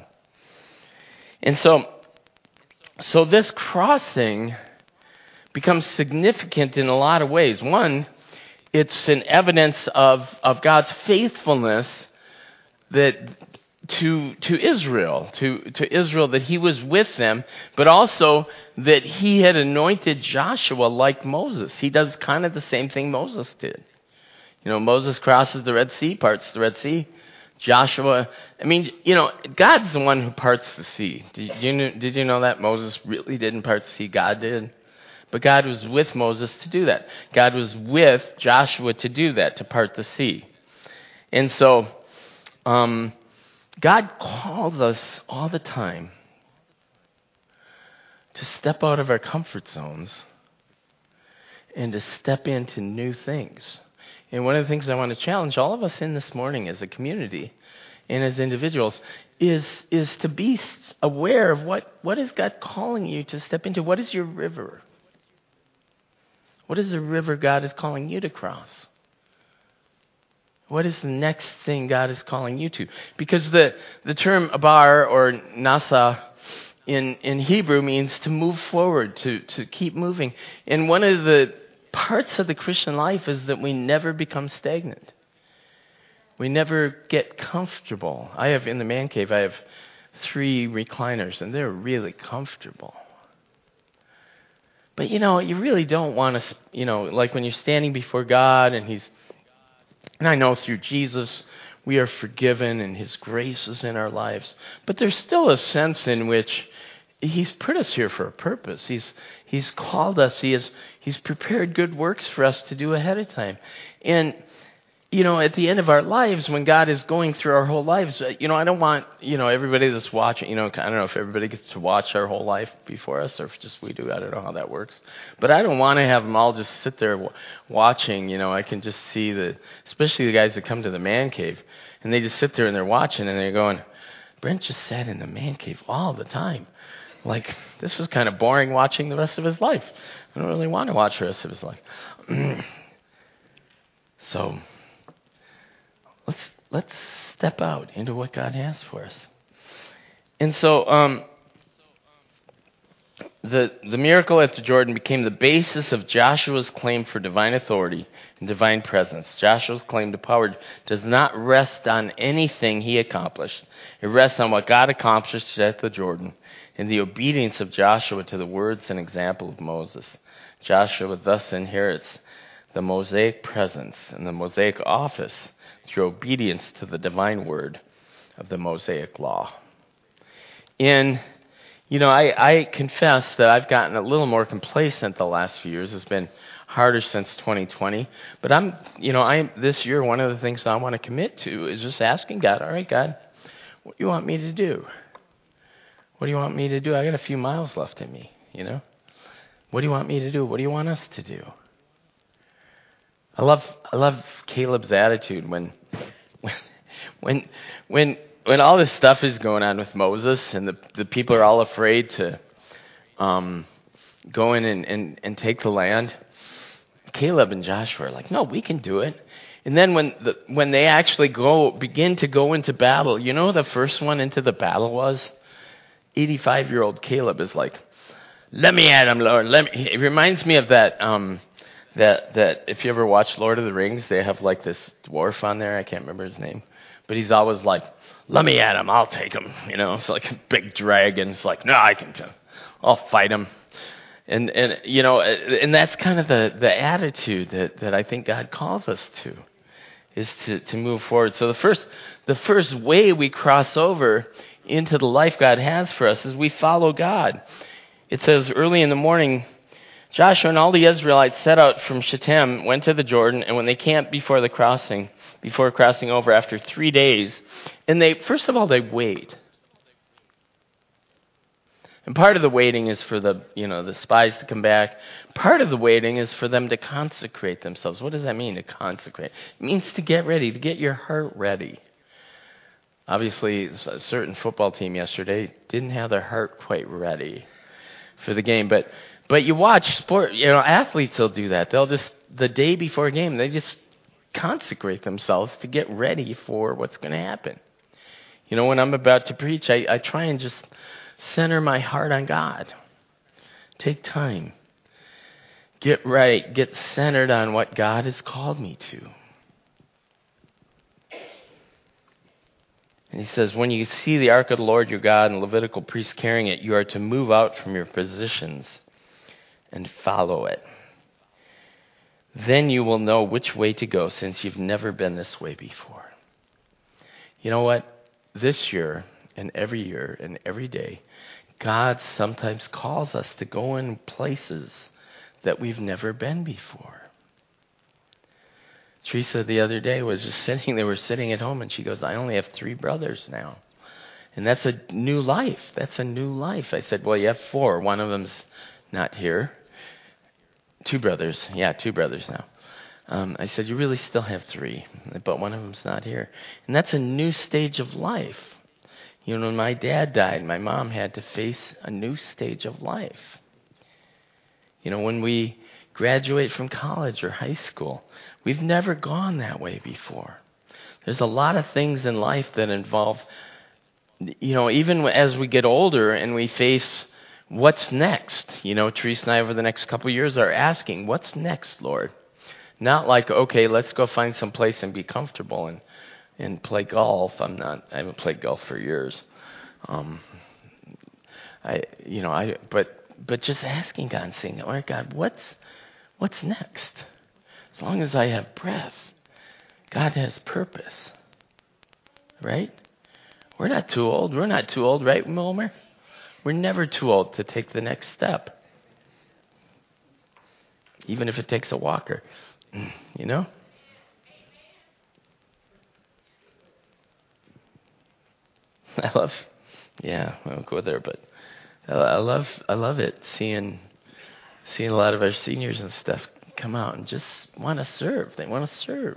And so, so this crossing becomes significant in a lot of ways. One, it's an evidence of, of God's faithfulness that to to Israel, to, to Israel, that he was with them, but also that he had anointed Joshua like Moses. He does kind of the same thing Moses did. You know, Moses crosses the Red Sea, parts the Red Sea. Joshua, I mean, you know, God's the one who parts the sea. Did you know, did you know that? Moses really didn't part the sea, God did. But God was with Moses to do that. God was with Joshua to do that, to part the sea. And so, um, God calls us all the time to step out of our comfort zones and to step into new things. And one of the things I want to challenge all of us in this morning as a community and as individuals is, is to be aware of what, what is God calling you to step into. What is your river? What is the river God is calling you to cross? What is the next thing God is calling you to? Because the, the term abar or nasa in, in Hebrew means to move forward, to, to keep moving. And one of the parts of the Christian life is that we never become stagnant. We never get comfortable. I have, in the man cave, I have three recliners, and they're really comfortable. But, you know, you really don't want to, you know, like when you're standing before God and He's, and I know through Jesus we are forgiven and His grace is in our lives. But there's still a sense in which He's put us here for a purpose. He's He's called us. He has He's prepared good works for us to do ahead of time. And, you know, at the end of our lives, when God is going through our whole lives, you know, I don't want, you know, everybody that's watching, you know, I don't know if everybody gets to watch our whole life before us or if just we do. I don't know how that works. But I don't want to have them all just sit there w- watching. You know, I can just see the, especially the guys that come to the man cave, and they just sit there and they're watching and they're going, Brent just sat in the man cave all the time. Like, this is kind of boring watching the rest of his life. I don't really want to watch the rest of his life. So, let's let's step out into what God has for us. And so, um, the the miracle at the Jordan became the basis of Joshua's claim for divine authority and divine presence. Joshua's claim to power does not rest on anything he accomplished. It rests on what God accomplished at the Jordan and the obedience of Joshua to the words and example of Moses. Joshua thus inherits the Mosaic presence and the Mosaic office through obedience to the divine word of the Mosaic law. In, you know, I, I confess that I've gotten a little more complacent the last few years. It's been harder since twenty twenty. But I'm, you know, I this year, one of the things I want to commit to is just asking God, all right, God, what do you want me to do? What do you want me to do? I got a few miles left in me, you know? What do you want me to do? What do you want us to do? I love I love Caleb's attitude when when when when all this stuff is going on with Moses and the the people are all afraid to um, go in and, and, and take the land. Caleb and Joshua are like, no, we can do it. And then when the, when they actually go begin to go into battle, you know who the first one into the battle was? eighty-five-year-old Caleb is like, let me at him, Lord. Let me. It reminds me of that, um, that, that if you ever watch Lord of the Rings, they have like this dwarf on there. I can't remember his name. But he's always like, let me at him. I'll take him. You know, it's like a big dragon. It's like, no, I can, I'll fight him. And, and you know, and that's kind of the, the attitude that, that I think God calls us to, is to, to move forward. So the first, the first way we cross over into the life God has for us is we follow God. It says, early in the morning, Joshua and all the Israelites set out from Shittim, went to the Jordan, and when they camped before the crossing, before crossing over after three days, and they, first of all, they wait. And part of the waiting is for the, you know, the spies to come back. Part of the waiting is for them to consecrate themselves. What does that mean, to consecrate? It means to get ready, to get your heart ready. Obviously, a certain football team yesterday didn't have their heart quite ready for the game. But but you watch sport, you know, athletes will do that. They'll just, the day before a game, they just consecrate themselves to get ready for what's going to happen. You know, when I'm about to preach, I, I try and just center my heart on God. Take time. Get right. Get centered on what God has called me to. And he says, when you see the ark of the Lord your God and Levitical priests carrying it, you are to move out from your positions and follow it. Then you will know which way to go, since you've never been this way before. You know what? This year and every year and every day, God sometimes calls us to go in places that we've never been before. Teresa the other day was just sitting, they were sitting at home, and she goes, I only have three brothers now. And that's a new life. That's a new life. I said, well, you have four. One of them's not here. Two brothers. Yeah, two brothers now. Um, I said, you really still have three, but one of them's not here. And that's a new stage of life. You know, when my dad died, my mom had to face a new stage of life. You know, when we graduate from college or high school, we've never gone that way before. There's a lot of things in life that involve, you know, even as we get older and we face what's next. You know, Teresa and I over the next couple of years are asking, what's next, Lord? Not like, okay, let's go find some place and be comfortable and, and play golf. I'm not, I haven't played golf for years. Um, I, you know, I, but, but just asking God and saying, all right, God, what's, what's next? As long as I have breath, God has purpose, right? We're not too old. We're not too old, right, Wilmer? We're never too old to take the next step, even if it takes a walker, you know? I love, yeah, I won't go there, but I love, I love it seeing, seeing a lot of our seniors and stuff come out and just want to serve. They want to serve.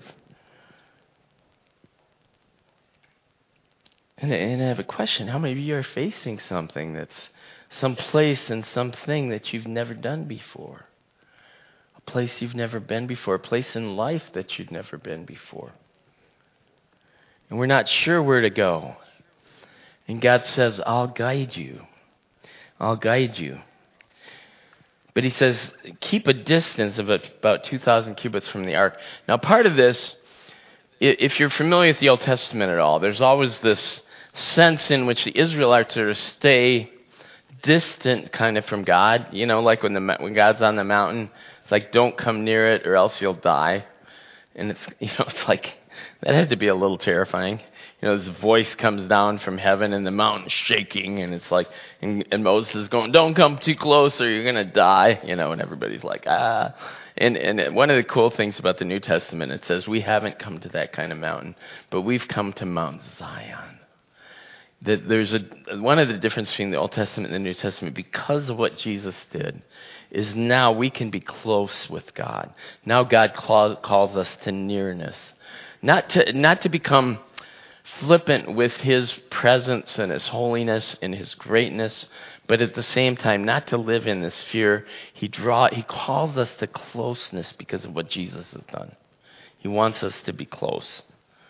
And, and I have a question. How many of you are facing something that's some place and something that you've never done before? A place you've never been before. A place in life that you've never been before. And we're not sure where to go. And God says, I'll guide you. I'll guide you. But he says, keep a distance of about two thousand cubits from the ark. Now, part of this, if you're familiar with the Old Testament at all, there's always this sense in which the Israelites are to stay distant kind of from God. You know, like when the when God's on the mountain, It's like, don't come near it or else you'll die. And it's, you know, it's like, that had to be a little terrifying. You know, this voice comes down from heaven and the mountain's shaking, and it's like, and, and Moses is going, don't come too close or you're going to die, you know, and everybody's like, ah. And, and one of the cool things about the New Testament, it says we haven't come to that kind of mountain, but we've come to Mount Zion. That there's a, one of the differences between the Old Testament and the New Testament, because of what Jesus did, is now we can be close with God. Now God call, calls us to nearness. Not to, not to become flippant with His presence and His holiness and His greatness, but at the same time, not to live in this fear. He draw, He calls us to closeness because of what Jesus has done. He wants us to be close.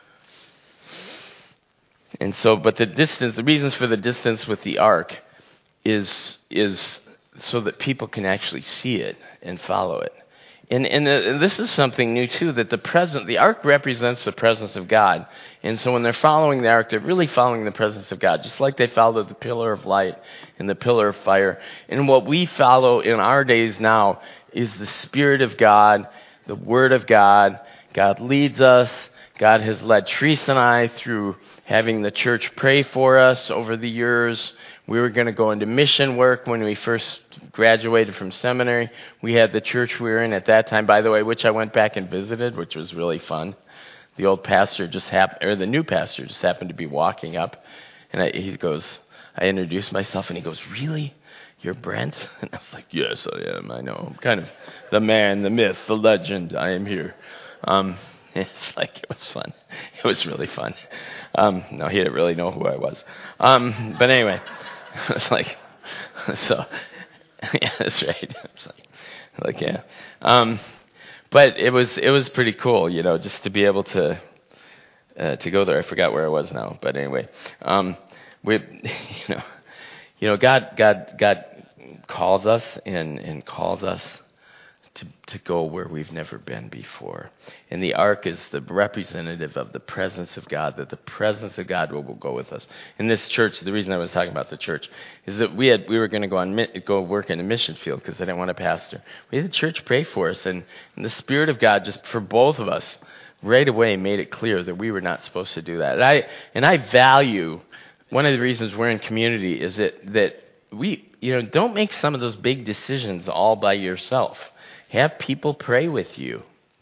And so, but the distance, the reasons for the distance with the ark is is so that people can actually see it and follow it. And, and, the, and this is something new too, that the present, the ark represents the presence of God. And so when they're following the ark, they're really following the presence of God, just like they followed the pillar of light and the pillar of fire. And what we follow in our days now is the Spirit of God, the Word of God. God leads us. God has led Teresa and I through having the church pray for us over the years. We were going to go into mission work when we first graduated from seminary. We had the church we were in at that time, by the way, which I went back and visited, which was really fun. The old pastor just happened, or the new pastor just happened to be walking up, and I, he goes, I introduced myself, and he goes, really? You're Brent? And I was like, yes, I am. I know. I'm kind of the man, the myth, the legend. I am here. Um, it's like, it was fun. It was really fun. Um, no, he didn't really know who I was. Um, but anyway, it's like, so, yeah, that's right. It's like, like, yeah. Um, but it was it was pretty cool, you know, just to be able to uh, to go there. I forgot where I was now, but anyway, um, we, you know, you know, God God God calls us and and calls us to to go where we've never been before. And the ark is the representative of the presence of God, that the presence of God will, will go with us. In this church, the reason I was talking about the church is that we had we were going to go on go work in a mission field because I didn't want to pastor. We had the church pray for us, and, and the Spirit of God, just for both of us, right away made it clear that we were not supposed to do that. And I and I value, one of the reasons we're in community is that that we, you know, don't make some of those big decisions all by yourself. Have people pray with you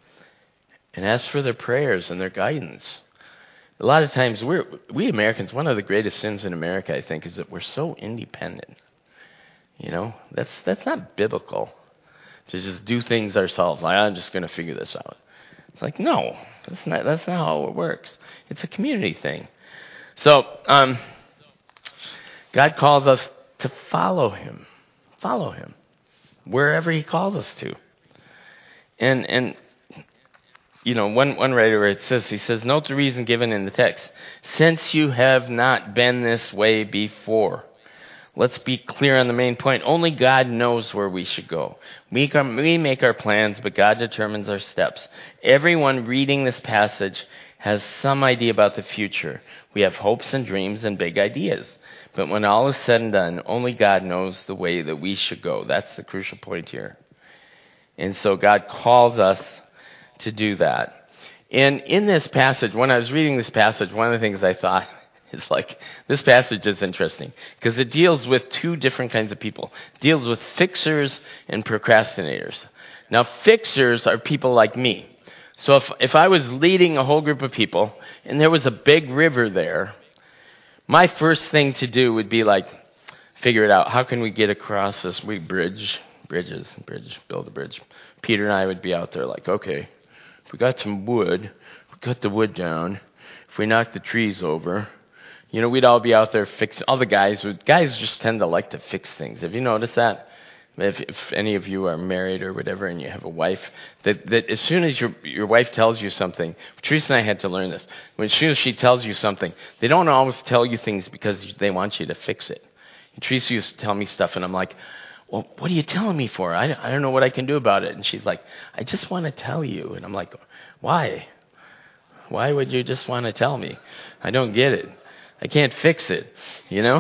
and ask for their prayers and their guidance. A lot of times, we're, we Americans, one of the greatest sins in America, I think, is that we're so independent. You know, that's that's not biblical to just do things ourselves. Like, I'm just going to figure this out. It's like, no, that's not that's not how it works. It's a community thing. So, um, God calls us to follow Him. Follow Him wherever He calls us to. And, and you know, one, one writer, it says, he says, note the reason given in the text. Since you have not been this way before. Let's be clear on the main point. Only God knows where we should go. We, come, we make our plans, but God determines our steps. Everyone reading this passage has some idea about the future. We have hopes and dreams and big ideas. But when all is said and done, only God knows the way that we should go. That's the crucial point here. And so God calls us to do that. And in this passage, when I was reading this passage, one of the things I thought is like, this passage is interesting because it deals with two different kinds of people. It deals with fixers and procrastinators. Now, fixers are people like me. So if, if I was leading a whole group of people and there was a big river there, my first thing to do would be like, figure it out. How can we get across this big bridge? Bridges, bridge, build a bridge. Peter and I would be out there like, okay, if we got some wood, we cut the wood down. If we knock the trees over, you know, we'd all be out there fixing. All the guys would, guys just tend to like to fix things. Have you noticed that? If, if any of you are married or whatever and you have a wife, that, that as soon as your your wife tells you something, Teresa and I had to learn this. When as soon as she tells you something, they don't always tell you things because they want you to fix it. And Teresa used to tell me stuff, and I'm like, well, what are you telling me for? I, I don't know what I can do about it. And she's like, I just want to tell you. And I'm like, why? Why would you just want to tell me? I don't get it. I can't fix it, you know?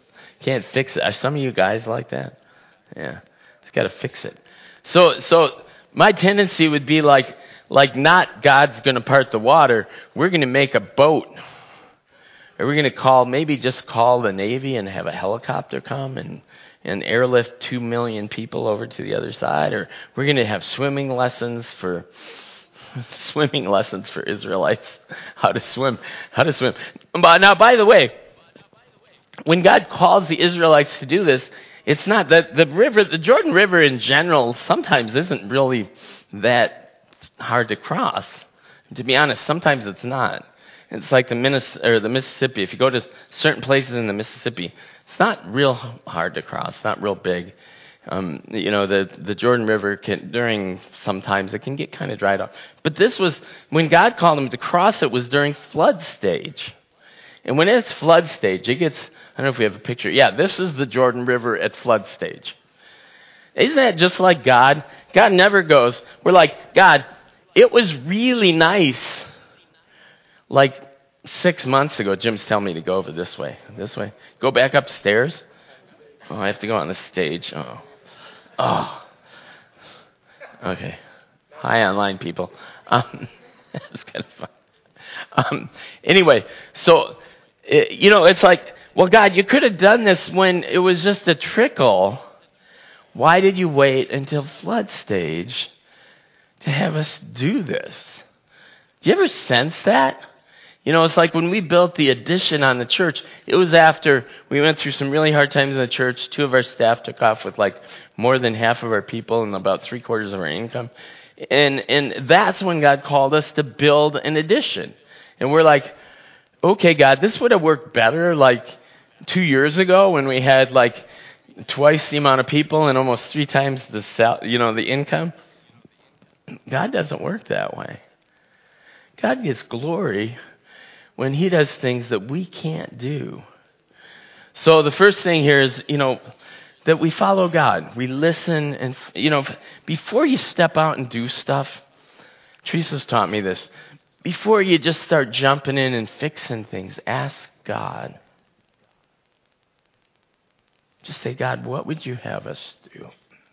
Can't fix it. Are some of you guys like that? Yeah. Just got to fix it. So, so my tendency would be like, like not God's going to part the water. We're going to make a boat. Or we're going to call, maybe just call the Navy and have a helicopter come and, and airlift two million people over to the other side. Or we're going to have swimming lessons for swimming lessons for Israelites, how to swim, how to swim. But now, by the way, when God calls the Israelites to do this, it's not that the river, the Jordan River in general, sometimes isn't really that hard to cross. To be honest, sometimes it's not. It's like the Minnes- or the Mississippi. If you go to certain places in the Mississippi, it's not real hard to cross. It's not real big. Um, you know, the, the Jordan River can, during, sometimes it can get kind of dried up. But this was, when God called them to cross, it was during flood stage. And when it's flood stage, it gets, I don't know if we have a picture. Yeah, this is the Jordan River at flood stage. Isn't that just like God? God never goes, we're like, God, it was really nice. Like six months ago, Jim's telling me to go over this way, this way. Go back upstairs. Oh, I have to go on the stage. Oh. Oh. Okay. Hi, online people. Um, it's kind of fun. Um, anyway, so, it, you know, it's like, well, God, you could have done this when it was just a trickle. Why did you wait until flood stage to have us do this? Do you ever sense that? You know, it's like when we built the addition on the church, it was after we went through some really hard times in the church. Two of our staff took off with like more than half of our people and about three quarters of our income. And and that's when God called us to build an addition. And we're like, okay, God, this would have worked better like two years ago when we had like twice the amount of people and almost three times the sal- you know, the income. God doesn't work that way. God gets glory when he does things that we can't do. So the first thing here is, you know, that we follow God. We listen and, you know, before you step out and do stuff, Teresa's taught me this, before you just start jumping in and fixing things, ask God. Just say, God, what would you have us do?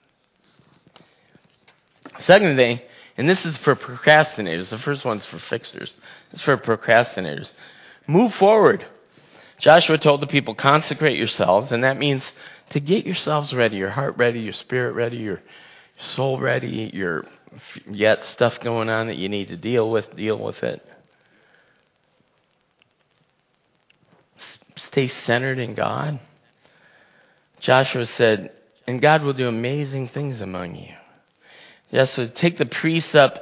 Second thing, and this is for procrastinators. The first one's for fixers. It's for procrastinators. Move forward. Joshua told the people, consecrate yourselves, and that means to get yourselves ready, your heart ready, your spirit ready, your soul ready, your yet stuff going on that you need to deal with, deal with it. Stay centered in God. Joshua said, and God will do amazing things among you. Yes, so take the priests up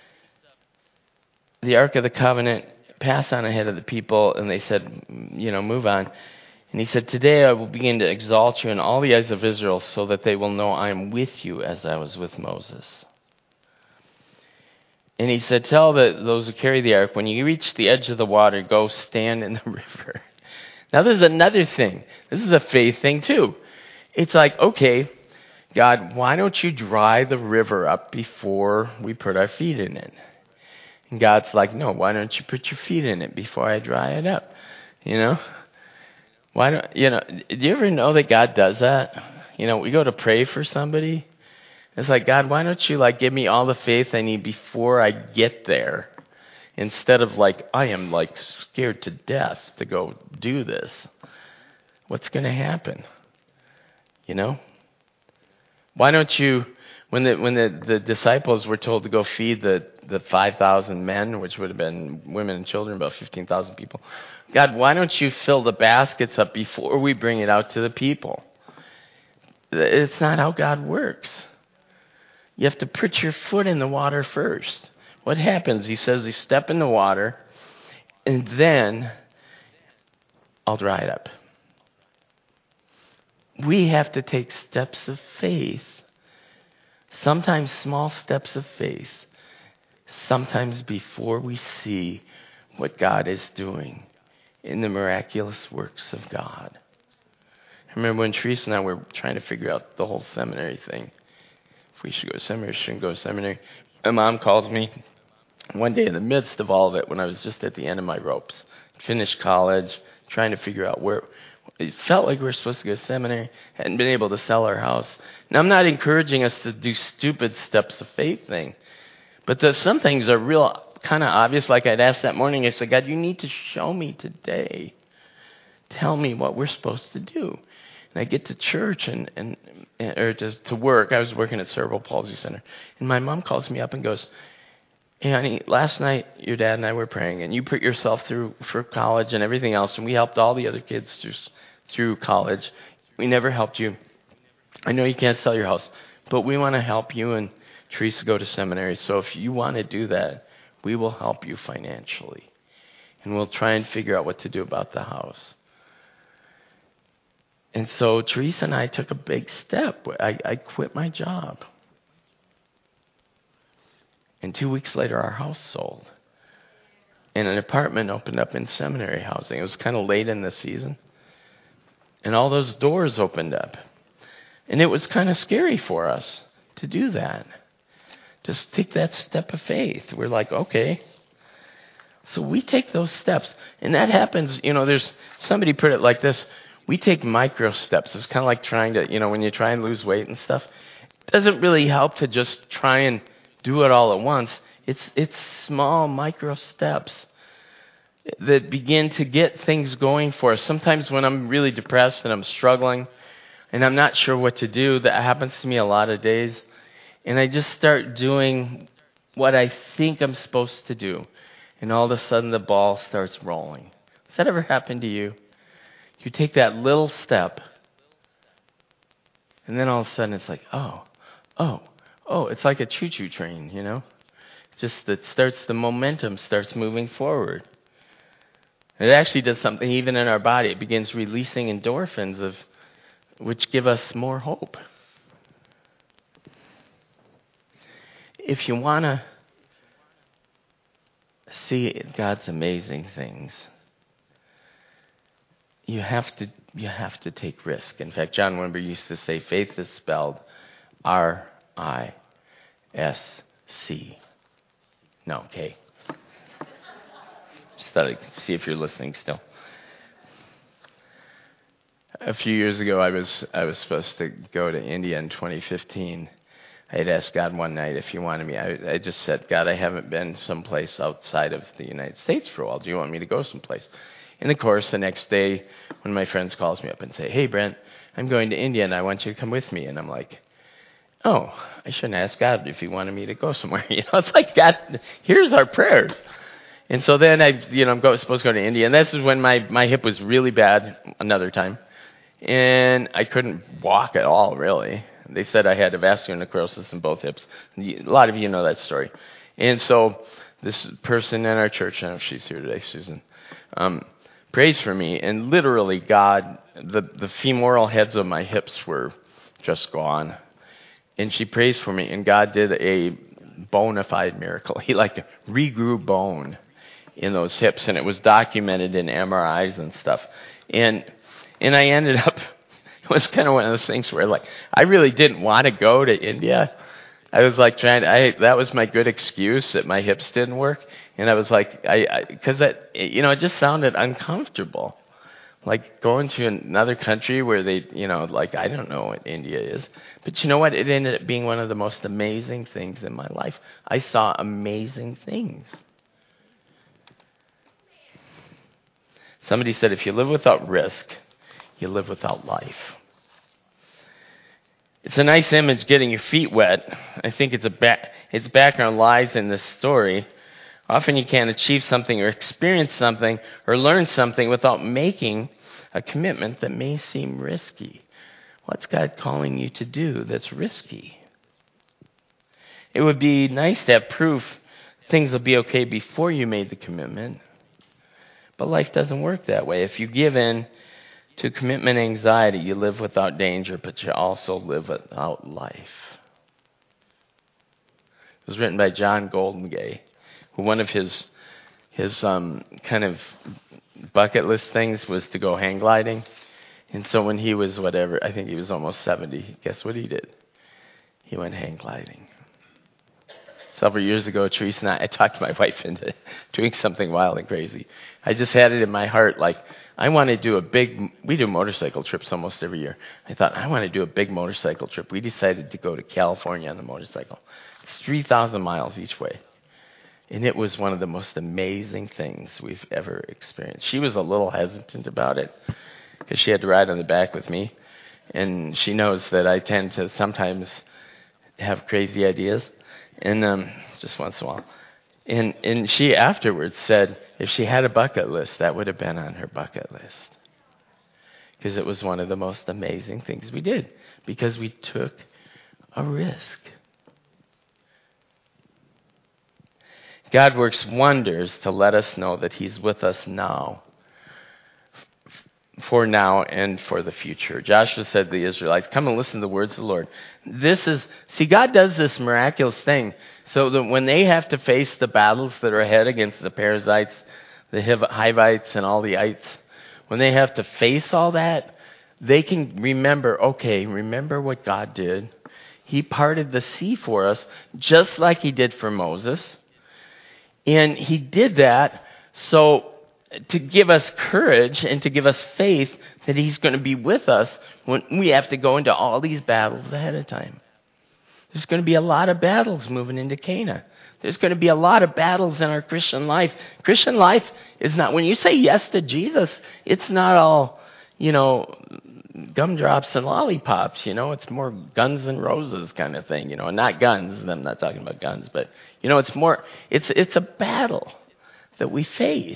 the Ark of the Covenant, pass on ahead of the people, and they said, you know, move on. And he said, today I will begin to exalt you in all the eyes of Israel so that they will know I am with you as I was with Moses. And he said, tell the, those who carry the ark, when you reach the edge of the water, go stand in the river. Now there's another thing. This is a faith thing too. It's like, okay, God, why don't you dry the river up before we put our feet in it? And God's like, no, why don't you put your feet in it before I dry it up? You know? Why don't, you know, do you ever know that God does that? You know, we go to pray for somebody. It's like, God, why don't you like give me all the faith I need before I get there? Instead of like, I am like scared to death to go do this. What's going to happen? You know? Why don't you, when the when the, the disciples were told to go feed the, the five thousand men, which would have been women and children, about fifteen thousand people, God, why don't you fill the baskets up before we bring it out to the people? It's not how God works. You have to put your foot in the water first. What happens? He says, you step in the water, and then I'll dry it up. We have to take steps of faith, sometimes small steps of faith, sometimes before we see what God is doing in the miraculous works of God. I remember when Teresa and I were trying to figure out the whole seminary thing. If we should go to seminary, shouldn't go to seminary. My mom called me one day in the midst of all of it when I was just at the end of my ropes. Finished college, trying to figure out where It felt like we were supposed to go to seminary. Hadn't been able to sell our house. Now, I'm not encouraging us to do stupid steps of faith thing. But the, some things are real kind of obvious. Like I'd asked that morning, I said, God, you need to show me today. Tell me what we're supposed to do. And I get to church and, and or to, to work. I was working at Cerebral Palsy Center. And my mom calls me up and goes, hey, honey, last night your dad and I were praying, and you put yourself through for college and everything else, and we helped all the other kids through, through college. We never helped you. I know you can't sell your house, but we want to help you and Teresa go to seminary. So if you want to do that, we will help you financially. And we'll try and figure out what to do about the house. And so Teresa and I took a big step. I, I quit my job. And two weeks later, our house sold. And an apartment opened up in seminary housing. It was kind of late in the season. And all those doors opened up. And it was kind of scary for us to do that. Just take that step of faith. We're like, okay. So we take those steps. And that happens, you know, there's, somebody put it like this. We take micro steps. It's kind of like trying to, you know, when you try and lose weight and stuff. It doesn't really help to just try and do it all at once. It's it's small micro steps that begin to get things going for us. Sometimes when I'm really depressed and I'm struggling and I'm not sure what to do, that happens to me a lot of days. And I just start doing what I think I'm supposed to do. And all of a sudden the ball starts rolling. Has that ever happened to you? You take that little step, and then all of a sudden it's like, oh, oh, oh, it's like a choo-choo train, you know? Just that starts, the momentum starts moving forward. It actually does something even in our body. It begins releasing endorphins, of which give us more hope. If you want to see God's amazing things, you have to you have to take risk. In fact, John Wimber used to say faith is spelled R I S C. No, K. Just thought I'd see if you're listening still. A few years ago, I was I was supposed to go to India in twenty fifteen. I had asked God one night if He wanted me. I, I just said, God, I haven't been someplace outside of the United States for a while. Do you want me to go someplace? And of course, the next day, one of my friends calls me up and say, hey, Brent, I'm going to India and I want you to come with me. And I'm like, oh, I shouldn't ask God if He wanted me to go somewhere. You know, it's like, God, here's our prayers. And so then I, you know, I'm go, supposed to go to India. And this is when my, my hip was really bad another time. And I couldn't walk at all, really. They said I had a vascular necrosis in both hips. A lot of you know that story. And so this person in our church, I don't know if she's here today, Susan, um, prays for me. And literally, God, the, the femoral heads of my hips were just gone. And she prays for me. And God did a bona fide miracle. He like regrew bone in those hips. And it was documented in M R Is and stuff. And and I ended up... It was kind of one of those things where, like, I really didn't want to go to India. I was like trying to, I, that was my good excuse that my hips didn't work. And I was like, I, because that, you know, it just sounded uncomfortable. Like going to another country where they, you know, like, I don't know what India is. But you know what? It ended up being one of the most amazing things in my life. I saw amazing things. Somebody said, if you live without risk, you live without life. It's a nice image, getting your feet wet. I think it's a ba- its background lies in this story. Often you can't achieve something or experience something or learn something without making a commitment that may seem risky. What's God calling you to do that's risky? It would be nice to have proof things will be okay before you made the commitment. But life doesn't work that way. If you give in to commitment anxiety, you live without danger, but you also live without life. It was written by John Goldengay, who one of his his um, kind of bucket list things was to go hang gliding. And so when he was whatever, I think he was almost seventy, guess what he did? He went hang gliding. Several years ago, Teresa and I, I talked my wife into doing something wild and crazy. I just had it in my heart, like, I want to do a big, we do motorcycle trips almost every year. I thought, I want to do a big motorcycle trip. We decided to go to California on the motorcycle. It's three thousand miles each way. And it was one of the most amazing things we've ever experienced. She was a little hesitant about it because she had to ride on the back with me. And she knows that I tend to sometimes have crazy ideas, and um, just once in a while. And and she afterwards said if she had a bucket list, that would have been on her bucket list. Because it was one of the most amazing things we did. Because we took a risk. God works wonders to let us know that He's with us now. For now and for the future. Joshua said to the Israelites, come and listen to the words of the Lord. This is, see, God does this miraculous thing so that when they have to face the battles that are ahead against the Perizzites, the Hivites, and all the ites, when they have to face all that, they can remember, okay, remember what God did. He parted the sea for us, just like He did for Moses. And He did that so to give us courage and to give us faith that He's going to be with us when we have to go into all these battles ahead of time. There's going to be a lot of battles moving into Cana. There's going to be a lot of battles in our Christian life. Christian life is not, when you say yes to Jesus, it's not all, you know, gumdrops and lollipops, you know. It's more Guns and Roses kind of thing, you know. Not guns, I'm not talking about guns, but, you know, it's more, it's it's a battle that we face.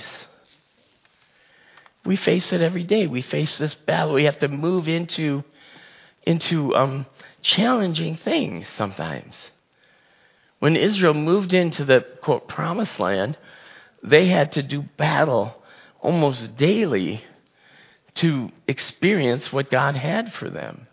We face it every day. We face this battle. We have to move into, into um, challenging things sometimes. When Israel moved into the, quote, promised land, they had to do battle almost daily to experience what God had for them.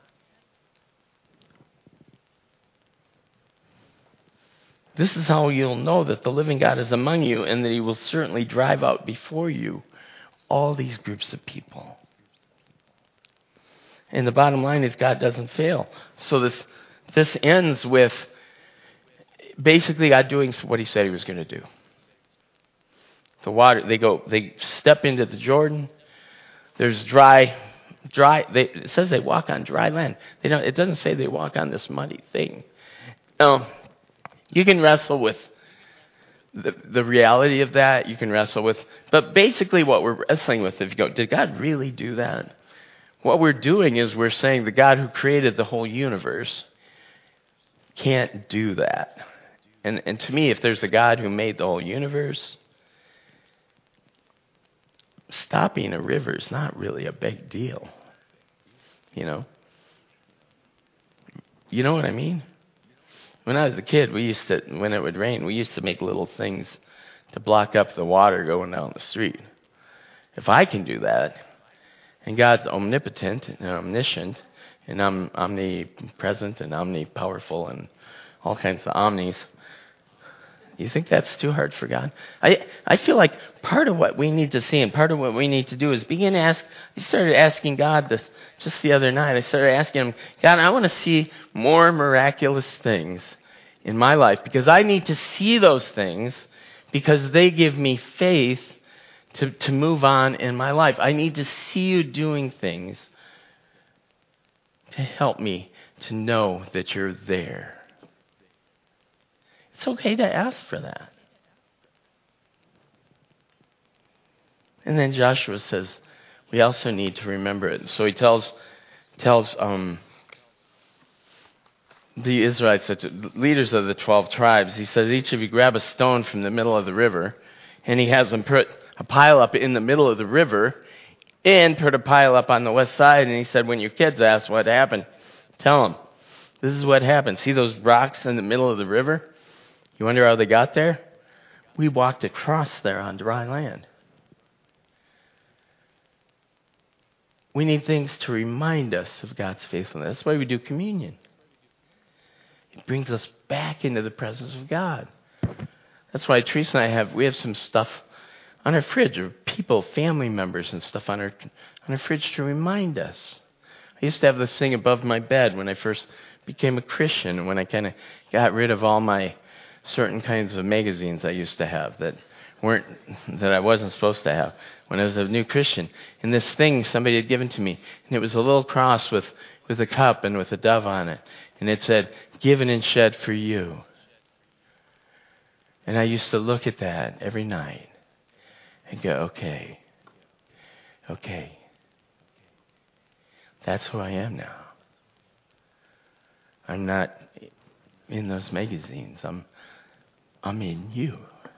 This is how you'll know that the living God is among you and that He will certainly drive out before you all these groups of people. And the bottom line is God doesn't fail. So this this ends with basically God doing what He said He was going to do. The water, they go, they step into the Jordan. There's dry, dry. They, it says they walk on dry land. They don't. It doesn't say they walk on this muddy thing. Now, you can wrestle with the the reality of that. You can wrestle with, but basically, what we're wrestling with, if you go, did God really do that? What we're doing is we're saying the God who created the whole universe can't do that. And and to me, if there's a God who made the whole universe, stopping a river is not really a big deal. You know? You know what I mean? When I was a kid, we used to, when it would rain, we used to make little things to block up the water going down the street. If I can do that, and God's omnipotent and omniscient, and I'm omnipresent and omnipowerful and all kinds of omnis, you think that's too hard for God? I I feel like part of what we need to see and part of what we need to do is begin to ask. I started asking God this just the other night. I started asking Him, God, I want to see more miraculous things in my life because I need to see those things because they give me faith to, to move on in my life. I need to see You doing things to help me to know that You're there. It's okay to ask for that. And then Joshua says, we also need to remember it. So he tells tells um, the Israelites, the leaders of the twelve tribes, he says, each of you grab a stone from the middle of the river, and he has them put a pile up in the middle of the river and put a pile up on the west side. And he said, when your kids ask what happened, tell them, this is what happened. See those rocks in the middle of the river? You wonder how they got there? We walked across there on dry land. We need things to remind us of God's faithfulness. That's why we do communion. It brings us back into the presence of God. That's why Teresa and I have, we have some stuff on our fridge, or people, family members and stuff on our, on our fridge to remind us. I used to have this thing above my bed when I first became a Christian, and when I kind of got rid of all my certain kinds of magazines I used to have that weren't that I wasn't supposed to have when I was a new Christian. And this thing somebody had given to me, and it was a little cross with, with a cup and with a dove on it. And it said, given and shed for you. And I used to look at that every night and go, okay, okay. That's who I am now. I'm not in those magazines. I'm I'm in you.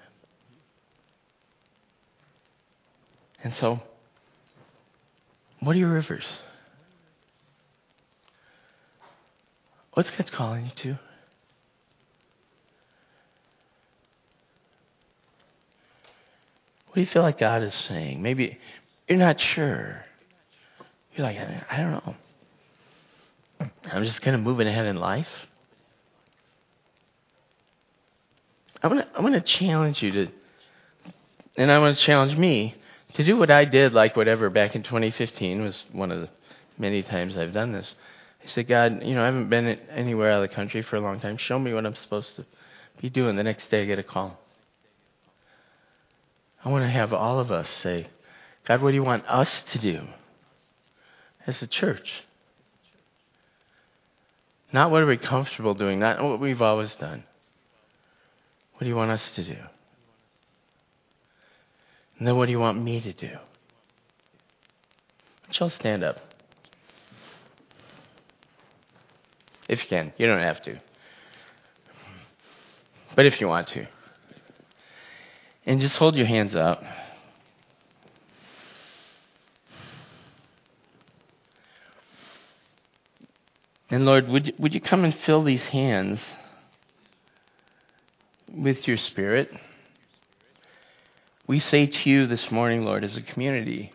And so, what are your rivers? What's God calling you to? What do you feel like God is saying? Maybe you're not sure. You're like, I don't know. I'm just kind of moving ahead in life. I want to I want to challenge you to, and I want to challenge me to do what I did, like whatever, back in twenty fifteen was one of the many times I've done this. I said, God, you know, I haven't been anywhere out of the country for a long time. Show me what I'm supposed to be doing. The next day I get a call. I want to have all of us say, God, what do you want us to do as a church? Not what are we comfortable doing, not what we've always done. What do you want us to do? And then what do you want me to do? Y'all stand up. If you can. You don't have to. But if you want to. And just hold your hands up. And Lord, would you, would you come and fill these hands with your Spirit? We say to you this morning, Lord, as a community,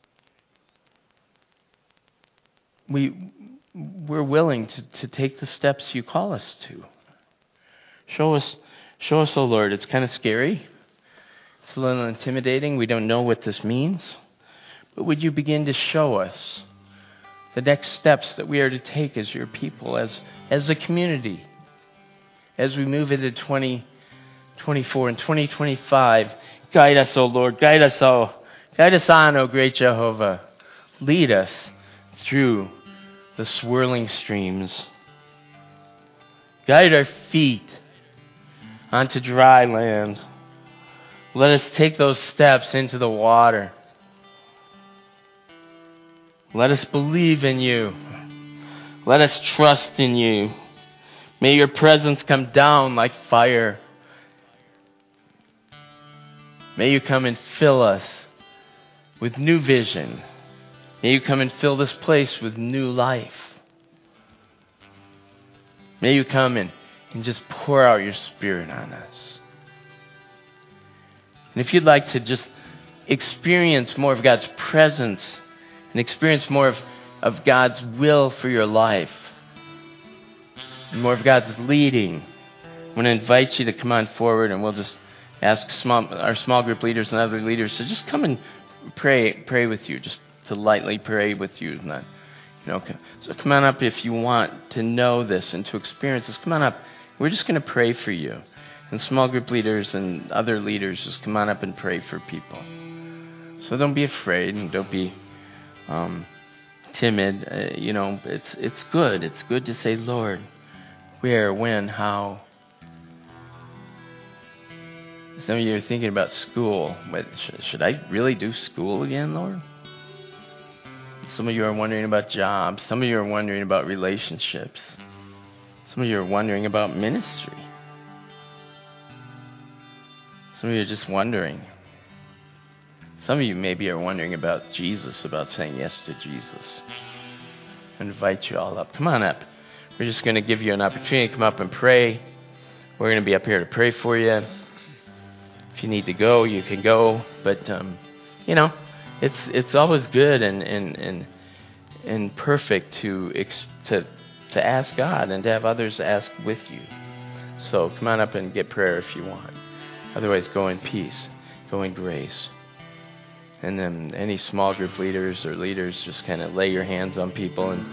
we, we're willing to, to take the steps you call us to. Show us, show us, oh Lord, it's kind of scary. It's a little intimidating. We don't know what this means. But would you begin to show us the next steps that we are to take as your people, as, as a community, as we move into twenty twenty-four and twenty twenty-five. Guide us, O Lord. Guide us, O. Guide us on, O great Jehovah. Lead us through the swirling streams. Guide our feet onto dry land. Let us take those steps into the water. Let us believe in you. Let us trust in you. May your presence come down like fire. May you come and fill us with new vision. May you come and fill this place with new life. May you come and, and just pour out your Spirit on us. And if you'd like to just experience more of God's presence and experience more of, of God's will for your life, and more of God's leading, I want to invite you to come on forward, and we'll just ask small, our small group leaders and other leaders to just come and pray pray with you, just to lightly pray with you. Not, you know, so come on up if you want to know this and to experience this. Come on up. We're just going to pray for you. And small group leaders and other leaders, just come on up and pray for people. So don't be afraid and don't be um, timid. Uh, you know, it's it's good. It's good to say, Lord, where, when, how. Some of you are thinking about school. But sh- should I really do school again, Lord? Some of you are wondering about jobs. Some of you are wondering about relationships. Some of you are wondering about ministry. Some of you are just wondering. Some of you maybe are wondering about Jesus, about saying yes to Jesus. I invite you all up. Come on up. We're just going to give you an opportunity to come up and pray. We're going to be up here to pray for you. If you need to go, you can go. But, um, you know, it's it's always good and and, and, and perfect to, ex- to, to ask God and to have others ask with you. So come on up and get prayer if you want. Otherwise, go in peace, go in grace. And then any small group leaders or leaders, just kind of lay your hands on people and